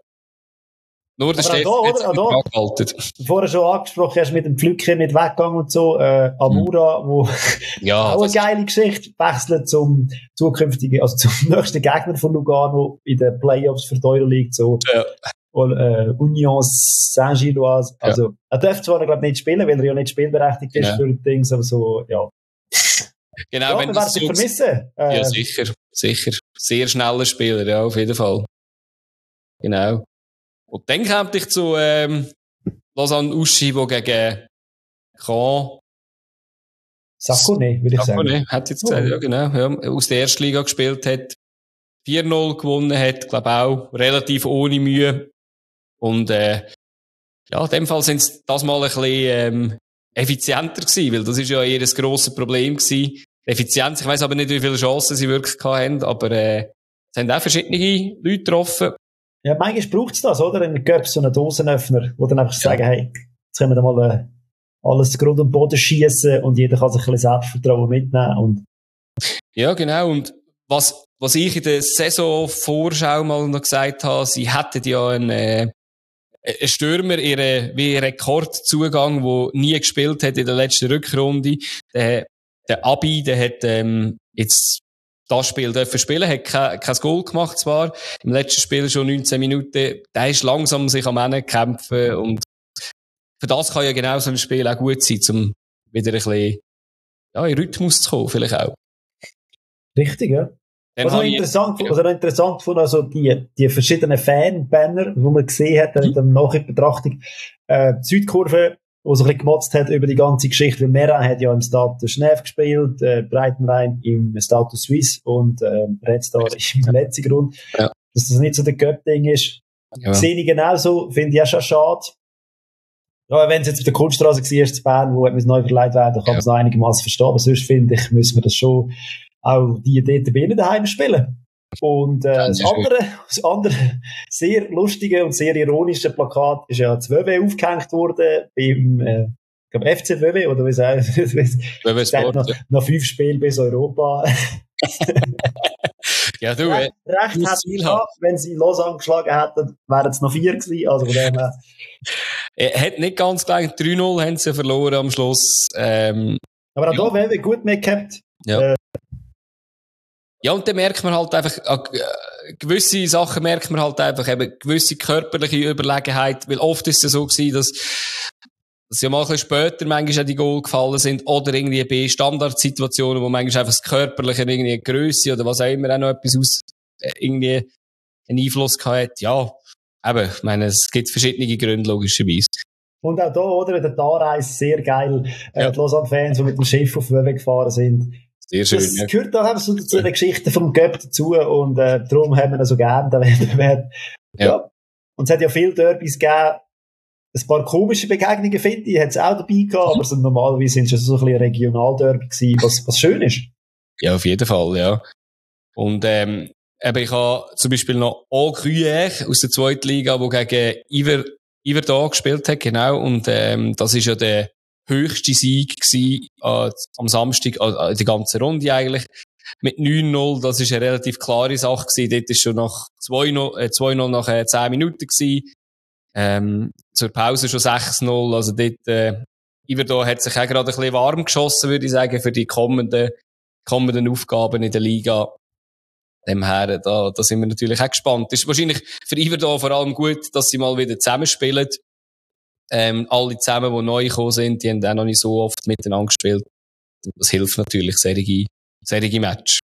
Nur der Steffen hat sich nicht angehalten. Vorher schon angesprochen, hast mit dem Pflücker nicht weggegangen und so. Äh, Amura, hm. wo ja, auch eine geile Geschichte, wechselt zum zukünftigen, also zum nächsten Gegner von Lugano in den Playoffs für die Euroleague, so. Ja. Und, äh, Union Saint-Gilloise. Also, ja. Er darf zwar, glaube ich, nicht spielen, weil er ja nicht spielberechtigt ist, ja, für die Dings, aber so, ja. Genau, ja, wenn wir du werden dich vermissen. Äh, ja, äh, sicher, sicher. Sehr schneller Spieler, ja, auf jeden Fall. Genau. Und dann kam ich zu, ähm, Lausanne Uschi, wo gegen Caen Sakone, würde ich Sakone, sagen. hat jetzt gesagt, oh. ja, genau, ja, aus der ersten Liga gespielt hat, vier null gewonnen hat, glaube auch, relativ ohne Mühe. Und, äh, ja, in dem Fall sind sie das mal ein bisschen, ähm, effizienter gewesen, weil das ist ja eher ein grosses Problem gewesen. Effizienz, ich weiss aber nicht, wie viele Chancen sie wirklich hatten, aber, äh, es haben auch verschiedene Leute getroffen. Ja, manchmal braucht es das, oder? In Göps so einen Dosenöffner, wo dann einfach ja. sagen, hey, jetzt können wir da mal äh, alles Grund und Boden schießen und jeder kann sich ein bisschen Selbstvertrauen mitnehmen. Und ja, genau. Und was, was ich in der Saisonvorschau mal noch gesagt habe, sie hätten ja einen, äh, einen Stürmer, ihren, wie Rekordzugang, der nie gespielt hat in der letzten Rückrunde. Der, der Abi, der hat, ähm, jetzt, das Spiel dürfen spielen, hat kein, kein Goal gemacht zwar, im letzten Spiel schon neunzehn Minuten, der ist langsam sich am Ende kämpfen und für das kann ja genau so ein Spiel auch gut sein, um wieder ein bisschen, ja, in Rhythmus zu kommen, vielleicht auch. Richtig, ja. Dann Was ich habe interessant, ich- ja. also interessant fand, also die, die verschiedenen Fan-Banner, die man gesehen hat, in der Nachrichtenbetrachtung, äh, die Südkurve, die so ein bisschen gemotzt hat über die ganze Geschichte, weil Mera hat ja im Status Genève gespielt, äh, Breitenrein im Status Suisse und äh, Red Star im letzten Grund. Ja. Dass das nicht so der Cup-Ding ist. Ja. Sehe ich genauso, finde ich auch schon schade. Ja, wenn es jetzt auf der Kunststraße war, zu Bern, wo etwas neu verleiht werden, kann man Ja. es noch einigermaßen verstehen. Aber sonst finde ich, müssen wir das schon auch die dort bei ihnen daheim spielen. Und äh, Ja, das, das ist andere, das andere sehr lustige und sehr ironische Plakat ist ja das W W aufgehängt worden beim äh, ich glaube F C W W, oder wie sagen W W Sport, noch, ja. noch fünf Spiele bis Europa. Ja, du, Recht, äh, recht muss hat Ziel sie haben. gehabt, wenn sie Lausanne geschlagen hätten, wären es noch vier gewesen. Also von dem her. er hat nicht ganz gleich drei null haben sie verloren am Schluss. Ähm, Aber auch Ja. da W W gut mitgehabt. Ja. Ja, und dann merkt man halt einfach, äh, gewisse Sachen merkt man halt einfach, eben gewisse körperliche Überlegenheit, weil oft ist es ja so gewesen, dass, dass ja mal ein bisschen später manchmal auch die Goal gefallen sind, oder irgendwie bei Standardsituationen, wo manchmal einfach das Körperliche irgendwie eine Grösse oder was auch immer auch noch etwas aus, äh, irgendwie einen Einfluss gehabt hat. Ja, eben, ich meine, es gibt verschiedene Gründe, logischerweise. Und auch da, oder, der Anreise sehr geil. Äh, Ja. Die Lausanne-Fans, die mit dem Schiff auf W W gefahren sind. Sehr schön, Das ja. gehört auch einfach so zu der Geschichte vom Göpp dazu und äh, darum haben wir ihn so gerne, den Wettbewerb. Ja. Ja. ja. Und es hat ja viele Derbys gegeben. Ein paar komische Begegnungen, finde ich, hat es auch dabei gehabt, aber so, normalerweise sind es so ein bisschen Regionalderby gewesen, was, was schön ist. Ja, auf jeden Fall, ja. Und, ähm, eben, ich habe zum Beispiel noch Au Gruyère aus der zweiten Liga, wo gegen Iver, Iver da gespielt hat, genau. Und, ähm, das ist ja der höchste Sieg gewesen, äh, am Samstag, äh, die ganze Runde eigentlich. Mit neun null, das ist eine relativ klare Sache gewesen. Dort ist schon nach zwei null, äh, zwei null nach äh, zehn Minuten gewesen. Ähm, zur Pause schon sechs null, also dort, äh, Iver hat sich auch gerade ein bisschen warm geschossen, würde ich sagen, für die kommenden, kommenden Aufgaben in der Liga. Dem her, da, da sind wir natürlich auch gespannt. Es ist wahrscheinlich für Iver vor allem gut, dass sie mal wieder zusammenspielen. Ähm, alle zusammen, die neu gekommen sind, die haben auch noch nicht so oft miteinander gespielt. Das hilft natürlich, solche, solche Match.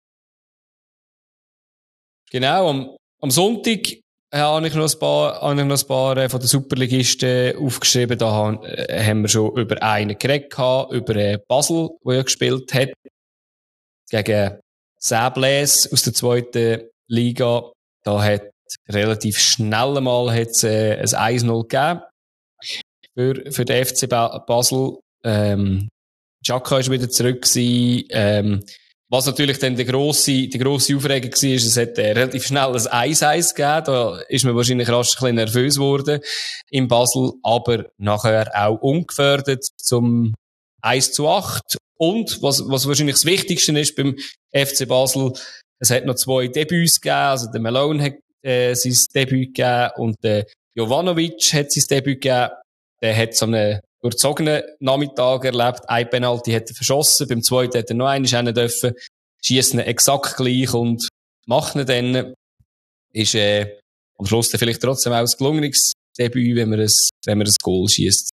Genau, am, am Sonntag äh, habe ich noch ein paar, habe ich noch ein paar äh, von den Superligisten aufgeschrieben. Da haben, äh, haben wir schon über einen geredet gehabt, über äh, Basel, der ja gespielt hat. Gegen Säbles aus der zweiten Liga. Da hat relativ schnell mal hat's, äh, ein eins null gegeben. Für, für den F C Basel. Ähm, Xhaka ist wieder zurück gewesen. Ähm, was natürlich dann die grosse, die grosse Aufregung war, ist, es hat äh, relativ schnell ein eins eins gegeben. Da ist man wahrscheinlich rasch ein bisschen nervös geworden in Basel, aber nachher auch umgefördert zum eins zu acht. Und, was, was wahrscheinlich das Wichtigste ist beim F C Basel, es hat noch zwei Debüts gegeben, also der Malone hat äh, sein Debüt gegeben und der Jovanovic hat sein Debüt gegeben. Der hat so einen durchzogenen Nachmittag erlebt. Ein Penalty hat er verschossen, beim zweiten hat er noch einen rennen dürfen, schießt ihn exakt gleich und macht ihn dann. Ist äh, am Schluss dann vielleicht trotzdem auch ein gelungenes Debüt, wenn man ein, wenn man ein Goal schießt.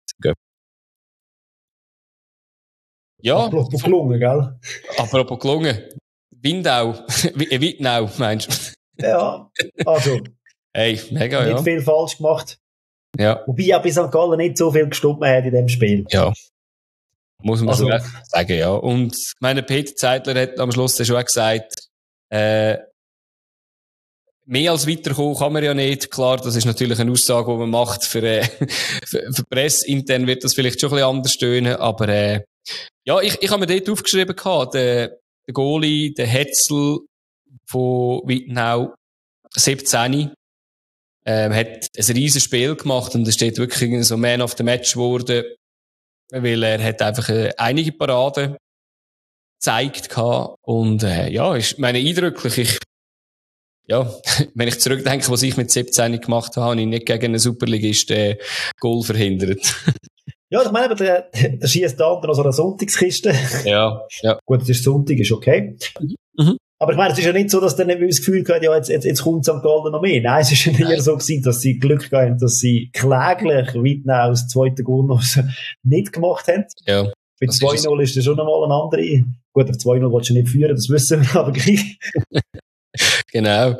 Ja. Apropos gelungen, gell? Apropos gelungen. Windau. Wittnau, meinst du? Ja, also. Hey, mega, nicht ja. viel falsch gemacht. Ja. Wobei auch bei Sankt Gallen nicht so viel gestummt hat in dem Spiel. Ja. Muss man Also, so sagen, ja. Und meine Peter Zeitler hat am Schluss schon auch gesagt, äh, mehr als weiterkommen kann man ja nicht. Klar, das ist natürlich eine Aussage, die man macht für, äh, für, für Presse. Intern wird das vielleicht schon ein bisschen anders tönen, aber äh, ja, ich, ich habe mir dort aufgeschrieben gehabt, der, der Goalie, der Hetzel von Wittnau, siebzehn, ähm, hat ein riesen Spiel gemacht und es steht wirklich so Man of the Match geworden, weil er hat einfach äh, einige Paraden gezeigt gehabt und äh, ja, ist meine eindrücklich. Ich, ja, wenn ich zurückdenke, was ich mit siebzehn gemacht habe, habe ich nicht gegen einen Superligist äh, Goal verhindert. Ja, ich meine, der, der schießt da unter so einer Sonntagskiste. Ja, ja. Gut, es ist Sonntag, ist okay. Mhm. Aber ich meine, es ist ja nicht so, dass der nicht das Gefühl hat, ja, jetzt, jetzt, jetzt kommt Sankt Gallen noch mehr. Nein, es ist ja eher so gewesen, dass sie Glück haben, dass sie kläglich Wittnau aus zweiten Goal noch nicht gemacht haben. Ja. Bei zwei null ist das schon nochmal eine andere. Gut, auf zwei null willst du nicht führen, das wissen wir, aber gleich. Genau.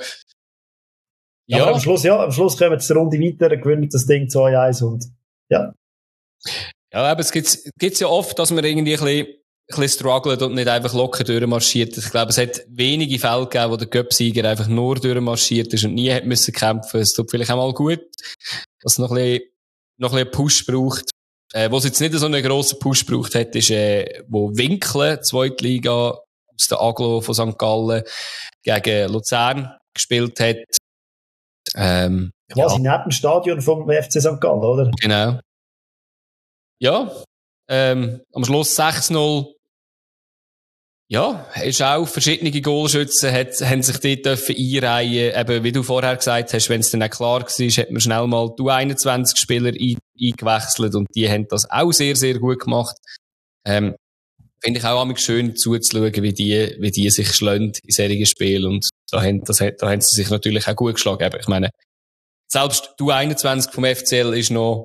Ja. Aber am Schluss, ja, am Schluss kommen wir zur Runde weiter, gewinnen das Ding zwei eins und, ja. Ja, aber es gibt es ja oft, dass man irgendwie ein bisschen, ein bisschen struggelt und nicht einfach locker durchmarschiert. Ich glaube, es hat wenige Fälle gegeben, wo der Cup-Sieger einfach nur durchmarschiert ist und nie hat müssen kämpfen. Es tut vielleicht auch mal gut, dass es noch ein bisschen, noch ein bisschen Push braucht. Äh, wo es jetzt nicht so einen grossen Push braucht hat, ist, äh, wo Winkle, Zweitliga, aus der Aglo von Sankt Gallen, gegen Luzern gespielt hat. Ähm, Quasi ja. neben dem Stadion vom F C Sankt Gallen, oder? Genau. Ja, ähm, am Schluss sechs null. Ja, ist auch verschiedene Goalschützen, hat, haben sich dort dürfen einreihen. Eben, wie du vorher gesagt hast, wenn es dann auch klar war, hat man schnell mal die U einundzwanzig Spieler ein, eingewechselt und die haben das auch sehr, sehr gut gemacht. Ähm, finde ich auch schön zuzuschauen, wie die, wie die sich schlagen in solchen Spielen und da haben, das, da haben sie sich natürlich auch gut geschlagen. Aber ich meine, selbst die U einundzwanzig vom F C L ist noch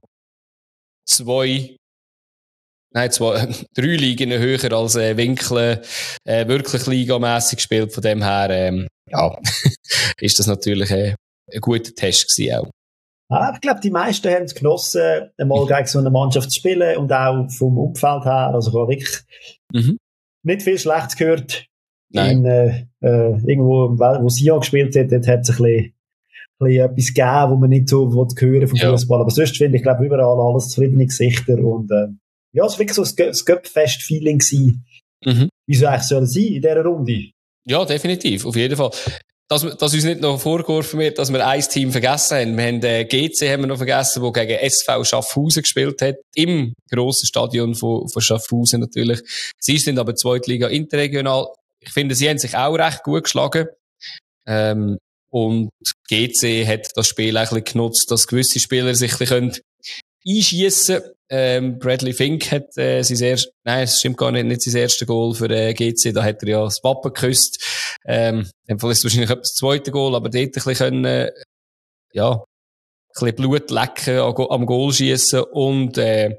zwei Nein, zwei, drei Ligen höher als äh, Winkle, äh, wirklich ligamässig gespielt. Von dem her, ähm, ja, ist das natürlich äh, ein guter Test gewesen auch. Ah, ich glaube, die meisten haben es genossen, einmal gegen so eine Mannschaft zu spielen und auch vom Umfeld her. Also ich habe wirklich mhm. nicht viel Schlechtes gehört. Nein. In, äh, äh, irgendwo, wo Sion gespielt hat, dort hat es ein bisschen, ein bisschen etwas gegeben, wo man nicht so hören vom Fußball. Ja. Aber sonst finde ich, glaube überall alles zufriedene Gesichter und äh, ja, es war wirklich so ein Göppfest-Feeling gewesen. Mhm. Wie soll es eigentlich sollen sein in dieser Runde? Ja, definitiv, auf jeden Fall. Dass, dass uns nicht noch vorgeworfen wird, dass wir ein Team vergessen haben. Wir haben äh, G C haben wir noch vergessen, der gegen S V Schaffhausen gespielt hat. Im grossen Stadion von, von Schaffhausen natürlich. Sie sind aber Zweitliga interregional. Ich finde, sie haben sich auch recht gut geschlagen. Ähm, und G C hat das Spiel ein bisschen genutzt, dass gewisse Spieler sich ein bisschen einschiessen. Ähm, Bradley Fink hat äh, sein erstes, nein, es stimmt gar nicht, nicht sein erstes Goal für äh, G C, da hat er ja das Wappen geküsst. Ähm, in dem Fall ist es wahrscheinlich das zweite Goal, aber dort ein bisschen können, äh, ja, ein bisschen Blut lecken am, am Goal schiessen und äh,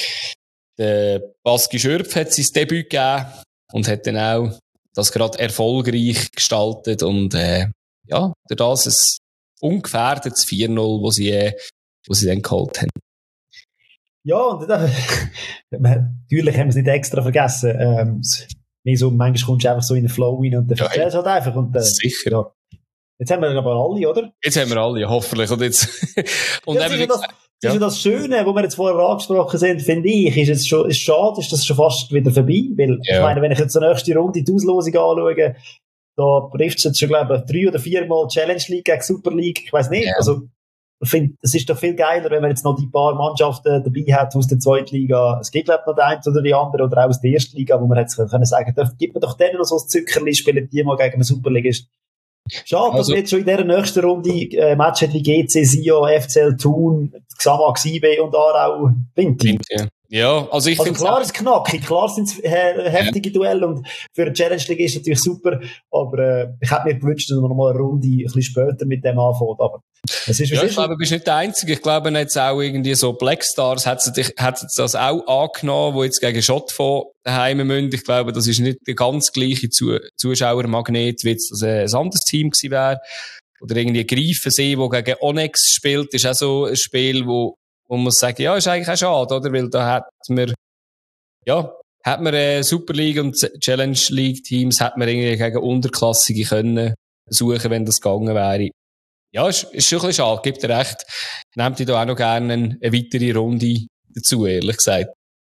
der Baski Schürpf hat sein Debüt gegeben und hat dann auch das gerade erfolgreich gestaltet und äh, ja, durch das ein ungefährdetes vier null, wo sie, äh, wo sie dann geholt haben. Ja, und dann, natürlich haben wir es nicht extra vergessen. Ähm, so, manchmal kommst du einfach so in den Flow rein und dann ja, erzählst du halt einfach. Und, äh, sicher. Ja. Jetzt haben wir aber alle, oder? Jetzt haben wir alle, hoffentlich. Und jetzt, und ja, das, ist ja das, das ja. ist ja das Schöne, wo wir jetzt vorher angesprochen sind, finde ich, ist es schon, ist schade, ist das schon fast wieder vorbei. Weil, ja. ich meine, wenn ich jetzt die nächste Runde die Auslosung anschaue, da trifft es jetzt schon, glaube ich, drei oder viermal Challenge League gegen Super League. Ich weiss nicht. Ja. Also, ich finde, es ist doch viel geiler, wenn man jetzt noch die paar Mannschaften dabei hat aus der zweiten Liga. Es gibt, glaube ich, noch die eine oder die andere oder auch aus der ersten Liga, wo man jetzt können sagen, da gibt man doch denen noch so ein Zückerli, spielen die mal gegen eine Superligist. Schade, also, dass wir jetzt schon in dieser nächsten Runde äh, Match hat wie G C, Sion, F C L Thun, Xamax, I B und Aarau, Winti. Ja. Ja, also ich also klar ist knackig, klar sind es äh, heftige ja. Duelle und für eine Challenge League ist es natürlich super, aber äh, ich hätte mir gewünscht, dass man noch mal eine Runde ein bisschen später mit dem anfängt, aber es ist, ja, ich ist glaube, du bist nicht der Einzige. Ich glaube, jetzt auch irgendwie so Black Stars hat das auch angenommen, wo jetzt gegen Schott von daheim müssen. Ich glaube, das ist nicht der ganz gleiche Zuschauermagnet, wie jetzt das ein anderes Team gewesen wäre. Oder irgendwie Greifensee, wo gegen Onyx spielt, ist auch so ein Spiel, wo wo man muss sagen, ja, ist eigentlich auch schade, oder? Weil da hat man, ja, hat man äh, Super League und Challenge League Teams, hat man irgendwie gegen Unterklassige können suchen, wenn das gegangen wäre. Ja, ist, ist schon ein bisschen schade, gibt dir recht. Nehmt ihr da auch noch gerne eine, eine weitere Runde dazu, ehrlich gesagt.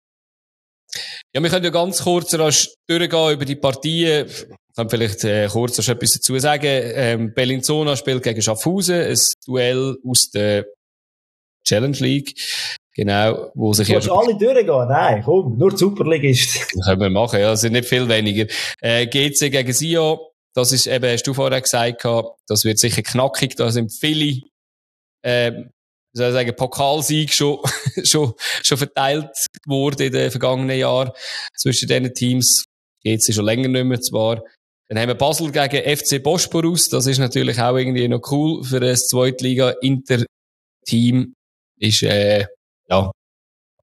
Ja, wir können ja ganz kurz rasch durchgehen über die Partien. Ich kann vielleicht äh, kurz noch etwas dazu sagen. Ähm, Bellinzona spielt gegen Schaffhausen, ein Duell aus der Challenge League, genau, wo sich ja... Du alle durchgehen? Nein, komm, nur die Super League ist... Das können wir machen, ja, es sind nicht viel weniger. Äh, G C gegen Sion, das ist eben, hast du vorher gesagt, das wird sicher knackig, da sind viele, äh, soll ich sagen, Pokalsieg schon, schon, schon verteilt worden in den vergangenen Jahren zwischen diesen Teams. G C schon länger nicht mehr zwar. Dann haben wir Basel gegen F C Bosporus, das ist natürlich auch irgendwie noch cool für ein Zweitliga-Inter-Team. Ist, äh, ja,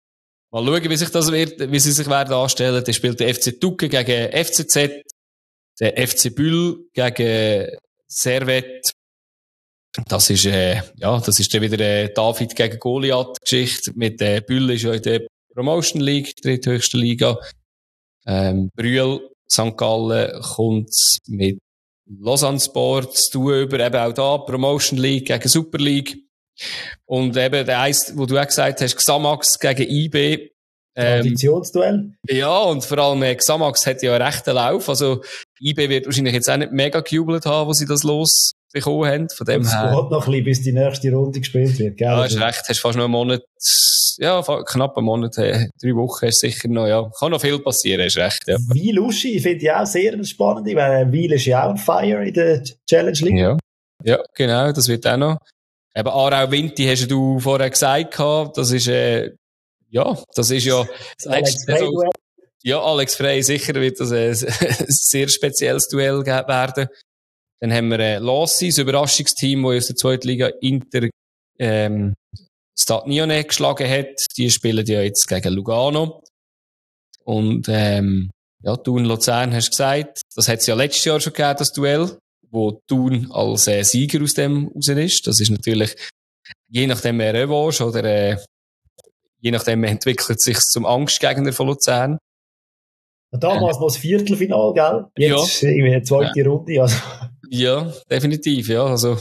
Mal schauen, wie sich das wird, wie sie sich werden anstellen. Dann spielt der F C Tucken gegen F C Z, der F C Bühl gegen Servette. Das ist, äh, ja, das ist dann wieder eine David gegen Goliath-Geschichte. Mit äh, Bühl ist ja in der Promotion League, dritthöchste Liga. Ähm, Brühl, Sankt Gallen kommt mit Lausanne Sport zu tun, über eben auch da Promotion League gegen Super League. Und eben der eins, wo du auch gesagt hast, Xamax gegen I B. Ähm, Traditionsduell. Ja, und vor allem äh, Xamax hat ja einen rechten Lauf. Also I B wird wahrscheinlich jetzt auch nicht mega gejubelt haben, wo sie das losbekommen haben. Von dem es her. Es geht noch ein bisschen, bis die nächste Runde gespielt wird. Gell? Ja, hast recht. Hast fast noch einen Monat, ja, knapp einen Monat, äh, drei Wochen hast sicher noch, ja. Kann noch viel passieren, hast recht, ja. Weil Uschi finde ich auch sehr spannend, weil Weil ist ja auch ein Fire in der Challenge League. Ja. Ja, genau, das wird auch noch. Eben Aarau Winti hast du vorher gesagt, das ist, äh, ja, das ist ja, das Alex Frey Duell. Ja, Alex Frey, sicher wird das ein, ein sehr spezielles Duell werden. Dann haben wir äh, Lassi, das Überraschungsteam, das aus der zweiten Liga Inter, ähm, Stade Nyonnais geschlagen hat. Die spielen ja jetzt gegen Lugano. Und, ähm, ja, Thun Luzern hast du gesagt. Das hat es ja letztes Jahr schon gegeben, das Duell, wo Thun als äh, Sieger aus dem raus ist. Das ist natürlich, je nachdem eine Revanche oder, äh, je nachdem entwickelt es sich zum Angstgegner von Luzern. Damals noch das Viertelfinal, gell? Jetzt ja. irgendwie eine zweite ja. Runde. Also. Ja, definitiv, ja. Also,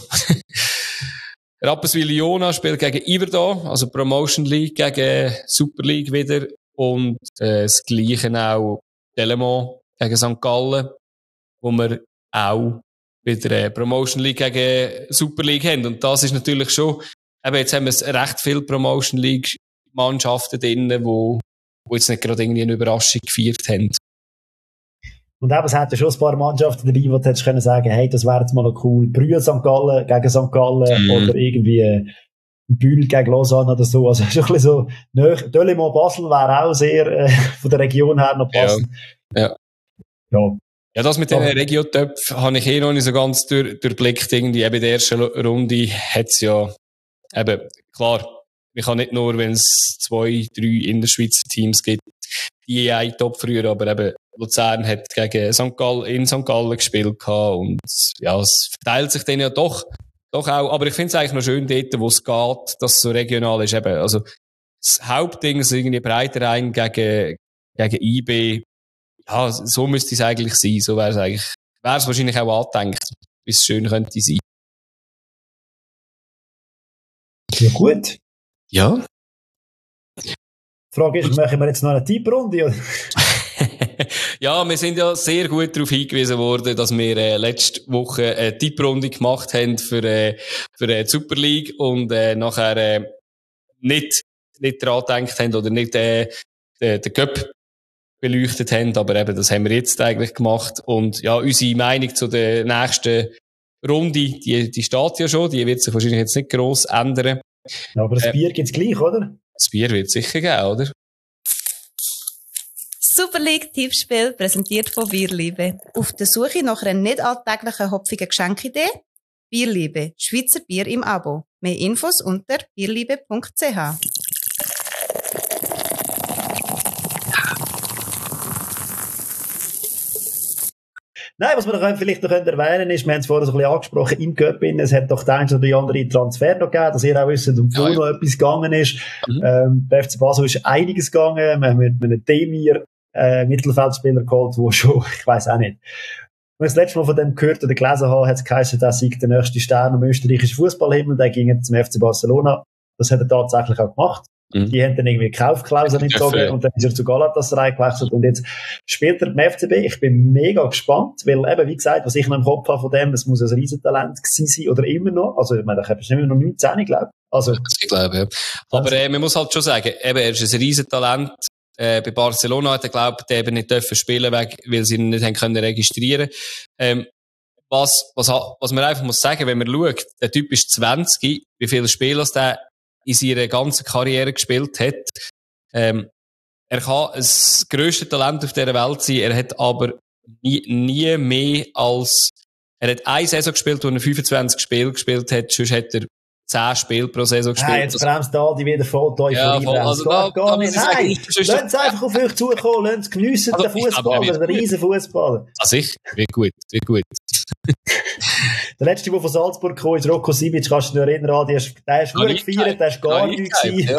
Rapperswil-Jona spielt gegen Iverdon, also Promotion League gegen Super League wieder. Und äh, das Gleiche auch Delemont gegen Sankt Gallen, wo wir auch wieder äh, Promotion League gegen Super League haben. Und das ist natürlich schon, eben jetzt haben wir recht viele Promotion League Mannschaften drin, wo, wo jetzt nicht gerade irgendwie eine Überraschung gefeiert haben. Und eben, es hätten schon ein paar Mannschaften dabei, wo du hättest können sagen, hey, das wäre jetzt mal noch cool. Brühl Sankt Gallen gegen Sankt Gallen mm. oder irgendwie äh, Bühl gegen Lausanne oder so. Also schon ein bisschen so, Delemont Basel wäre auch sehr äh, von der Region her noch passend. Ja. Ja. Ja. Ja, das mit den Regio-Töpfen habe ich eh noch nicht so ganz durch, durchblickt. Irgendwie eben in der ersten Runde hat es ja, eben, klar, man kann nicht nur, wenn es zwei, drei Innerschweizer Teams gibt, die einen Top früher, aber eben Luzern hat gegen Sankt Gallen, in Sankt Gallen gespielt gehabt und ja, es verteilt sich dann ja doch, doch auch, aber ich finde es eigentlich noch schön dort, wo es geht, dass es so regional ist eben, also das Hauptding ist irgendwie breiter ein gegen, gegen I B, ja, so müsste es eigentlich sein, so wäre es eigentlich, wäre es wahrscheinlich auch angedenkt, wie es schön könnte sein. Ja, gut. Ja. Die Frage ist, machen wir jetzt noch eine Tipprunde? Ja, wir sind ja sehr gut darauf hingewiesen worden, dass wir äh, letzte Woche eine Tipprunde gemacht haben für, äh, für äh, die Super League und äh, nachher äh, nicht, nicht daran gedacht haben oder nicht äh, den, den Cup beleuchtet haben, aber eben, das haben wir jetzt eigentlich gemacht und ja, unsere Meinung zu der nächsten Runde, die, die steht ja schon, die wird sich wahrscheinlich jetzt nicht gross ändern. Ja, aber das äh, Bier gibt's gleich, oder? Das Bier wird sicher geben, oder? Super League Tippspiel, präsentiert von Bierliebe. Auf der Suche nach einer nicht alltäglichen hopfigen Geschenkidee? Bierliebe, Schweizer Bier im Abo. Mehr Infos unter bierliebe punkt c h. Nein, was wir noch vielleicht noch erwähnen ist, wir haben es vorher so ein bisschen angesprochen, im Cup, es hat doch den einen oder anderen Transfer noch gegeben, dass ihr auch wisst, um wo ja, ja. noch etwas gegangen ist. Mhm. Ähm, bei F C Basel ist einiges gegangen, wir haben mit einem Demir äh, Mittelfeldspieler geholt, der schon, ich weiss auch nicht. Wenn ich das letzte Mal von dem gehört oder gelesen habe, hat es geheißen, der sei der nächste Stern am österreichischen Fußballhimmel, der ging jetzt zum F C Barcelona. Das hat er tatsächlich auch gemacht. Mhm. Die haben dann irgendwie Kaufklauseln gezogen und dann ist er zu Galatasaray gewechselt und jetzt spielt er beim F C B. Ich bin mega gespannt, weil eben, wie gesagt, was ich noch im Kopf habe von dem, das muss ein Riesentalent gewesen sein oder immer noch. Also, ich meine, ich habe immer noch neunzehn, glaube ich. Also, ich glaube, ja. Aber äh, man muss halt schon sagen, eben, er ist ein Riesentalent. Äh, bei Barcelona hat er, glaube ich, eben nicht dürfen spielen, weil sie ihn nicht haben können registrieren. Ähm, was, was, was man einfach muss sagen, wenn man schaut, der Typ ist zwanzig, wie viele Spiele der in seiner ganzen Karriere gespielt hat. Ähm, er kann das grösste Talent auf dieser Welt sein, er hat aber nie, nie mehr als, er hat eine Saison gespielt, wo er fünfundzwanzig Spiele gespielt hat, sonst hat er zehn Spiele pro Saison gespielt. Hey, jetzt bremst da die wieder voll da ja, voll also gar, da, gar da nicht. sagen, Nein, lasst einfach auf euch zukommen, lasst es geniessen, also, den Fußball, das ist ein riesen Fußball. Also ich, wird gut, wird gut. Der letzte, der von Salzburg kam, ist Rocco Sibic, kannst du dich noch erinnern, der ist, der ist wirklich gefeiert, der ist gar nichts gewesen.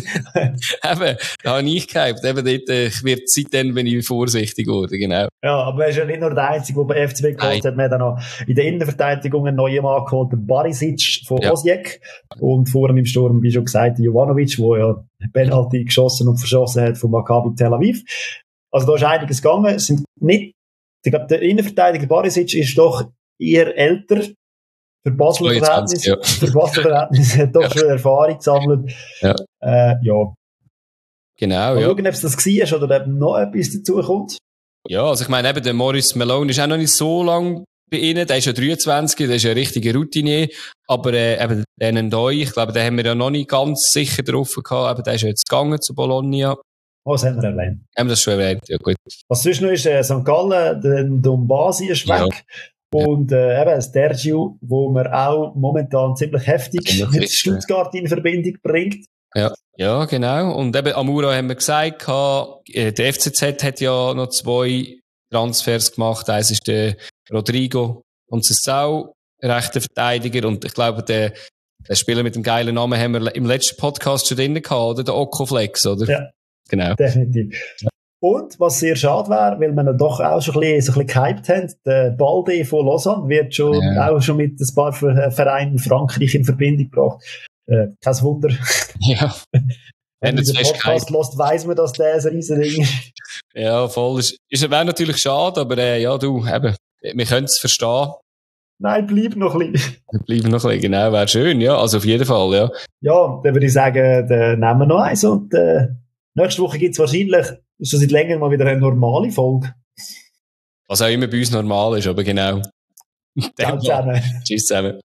Ja. Eben, da habe ich gehypt. Eben dort, äh, wird, seitdem bin ich vorsichtig geworden, genau. Ja, aber er ist ja nicht nur der Einzige, der bei F C B geholt hat. Wir haben dann noch in der Innenverteidigung einen neuen Mann geholt, den Barisic von ja. Osijek. Und vorne im Sturm, wie schon gesagt, Jovanovic, der ja Penalty geschossen und verschossen hat von Maccabi Tel Aviv. Also da ist einiges gegangen. Es sind nicht, ich glaube, der Innenverteidiger Barisic ist doch eher älter. Für Basler Verhältnis, ja. für Basler Verhältnis hat doch ja. schon Erfahrung gesammelt. Ja. Äh, ja. Genau, mal ja. schauen, ob es das war oder ob noch etwas dazu kommt. Ja, also ich meine, eben, der Maurice Malone ist auch noch nicht so lang bei ihnen. Der ist ja dreiundzwanzig, der ist ja ein richtiger Routinier. Aber, äh, eben, den Ndoi, ich glaube, den haben wir ja noch nicht ganz sicher drauf gehabt. Eben, der ist ja jetzt gegangen zu Bologna. Oh, das haben wir erwähnt. Haben wir das schon erwähnt? Ja, gut. Was sonst noch ist, äh, Sankt Gallen, der Dombasi ist weg. Ja. Und äh, eben Stergiou, wo man auch momentan ziemlich heftig ja, mit Stuttgart in Verbindung bringt. Ja, ja, genau. Und eben Amura haben wir gesagt, der F C Z hat ja noch zwei Transfers gemacht. Eins ist der Rodrigo und Sessau, rechter Verteidiger. Und ich glaube, der, der Spieler mit dem geilen Namen haben wir im letzten Podcast schon drin gehabt, oder? Der Okoflex, oder? Ja, genau. Definitiv. Und, was sehr schade wäre, weil wir ihn doch auch schon ein bisschen, so ein bisschen gehypt haben, der Balde von Lausanne wird schon, ja. auch schon mit ein paar Vereinen in Frankreich in Verbindung gebracht. Äh, kein Wunder. Ja. Wenn man den Podcast hört, weiss man, dass der ein riesen Ding ist. Ja, voll. Ist, ist wäre natürlich schade, aber äh, ja, du, eben, wir können es verstehen. Nein, bleib noch ein bisschen. Bleib noch ein bisschen, genau, wäre schön, ja, also auf jeden Fall, ja. Ja, dann würde ich sagen, dann nehmen wir noch eins und äh, nächste Woche gibt es wahrscheinlich schon seit längerem mal wieder eine normale Folge. Was auch immer bei uns normal ist, aber genau. Ciao zusammen. Tschüss zusammen.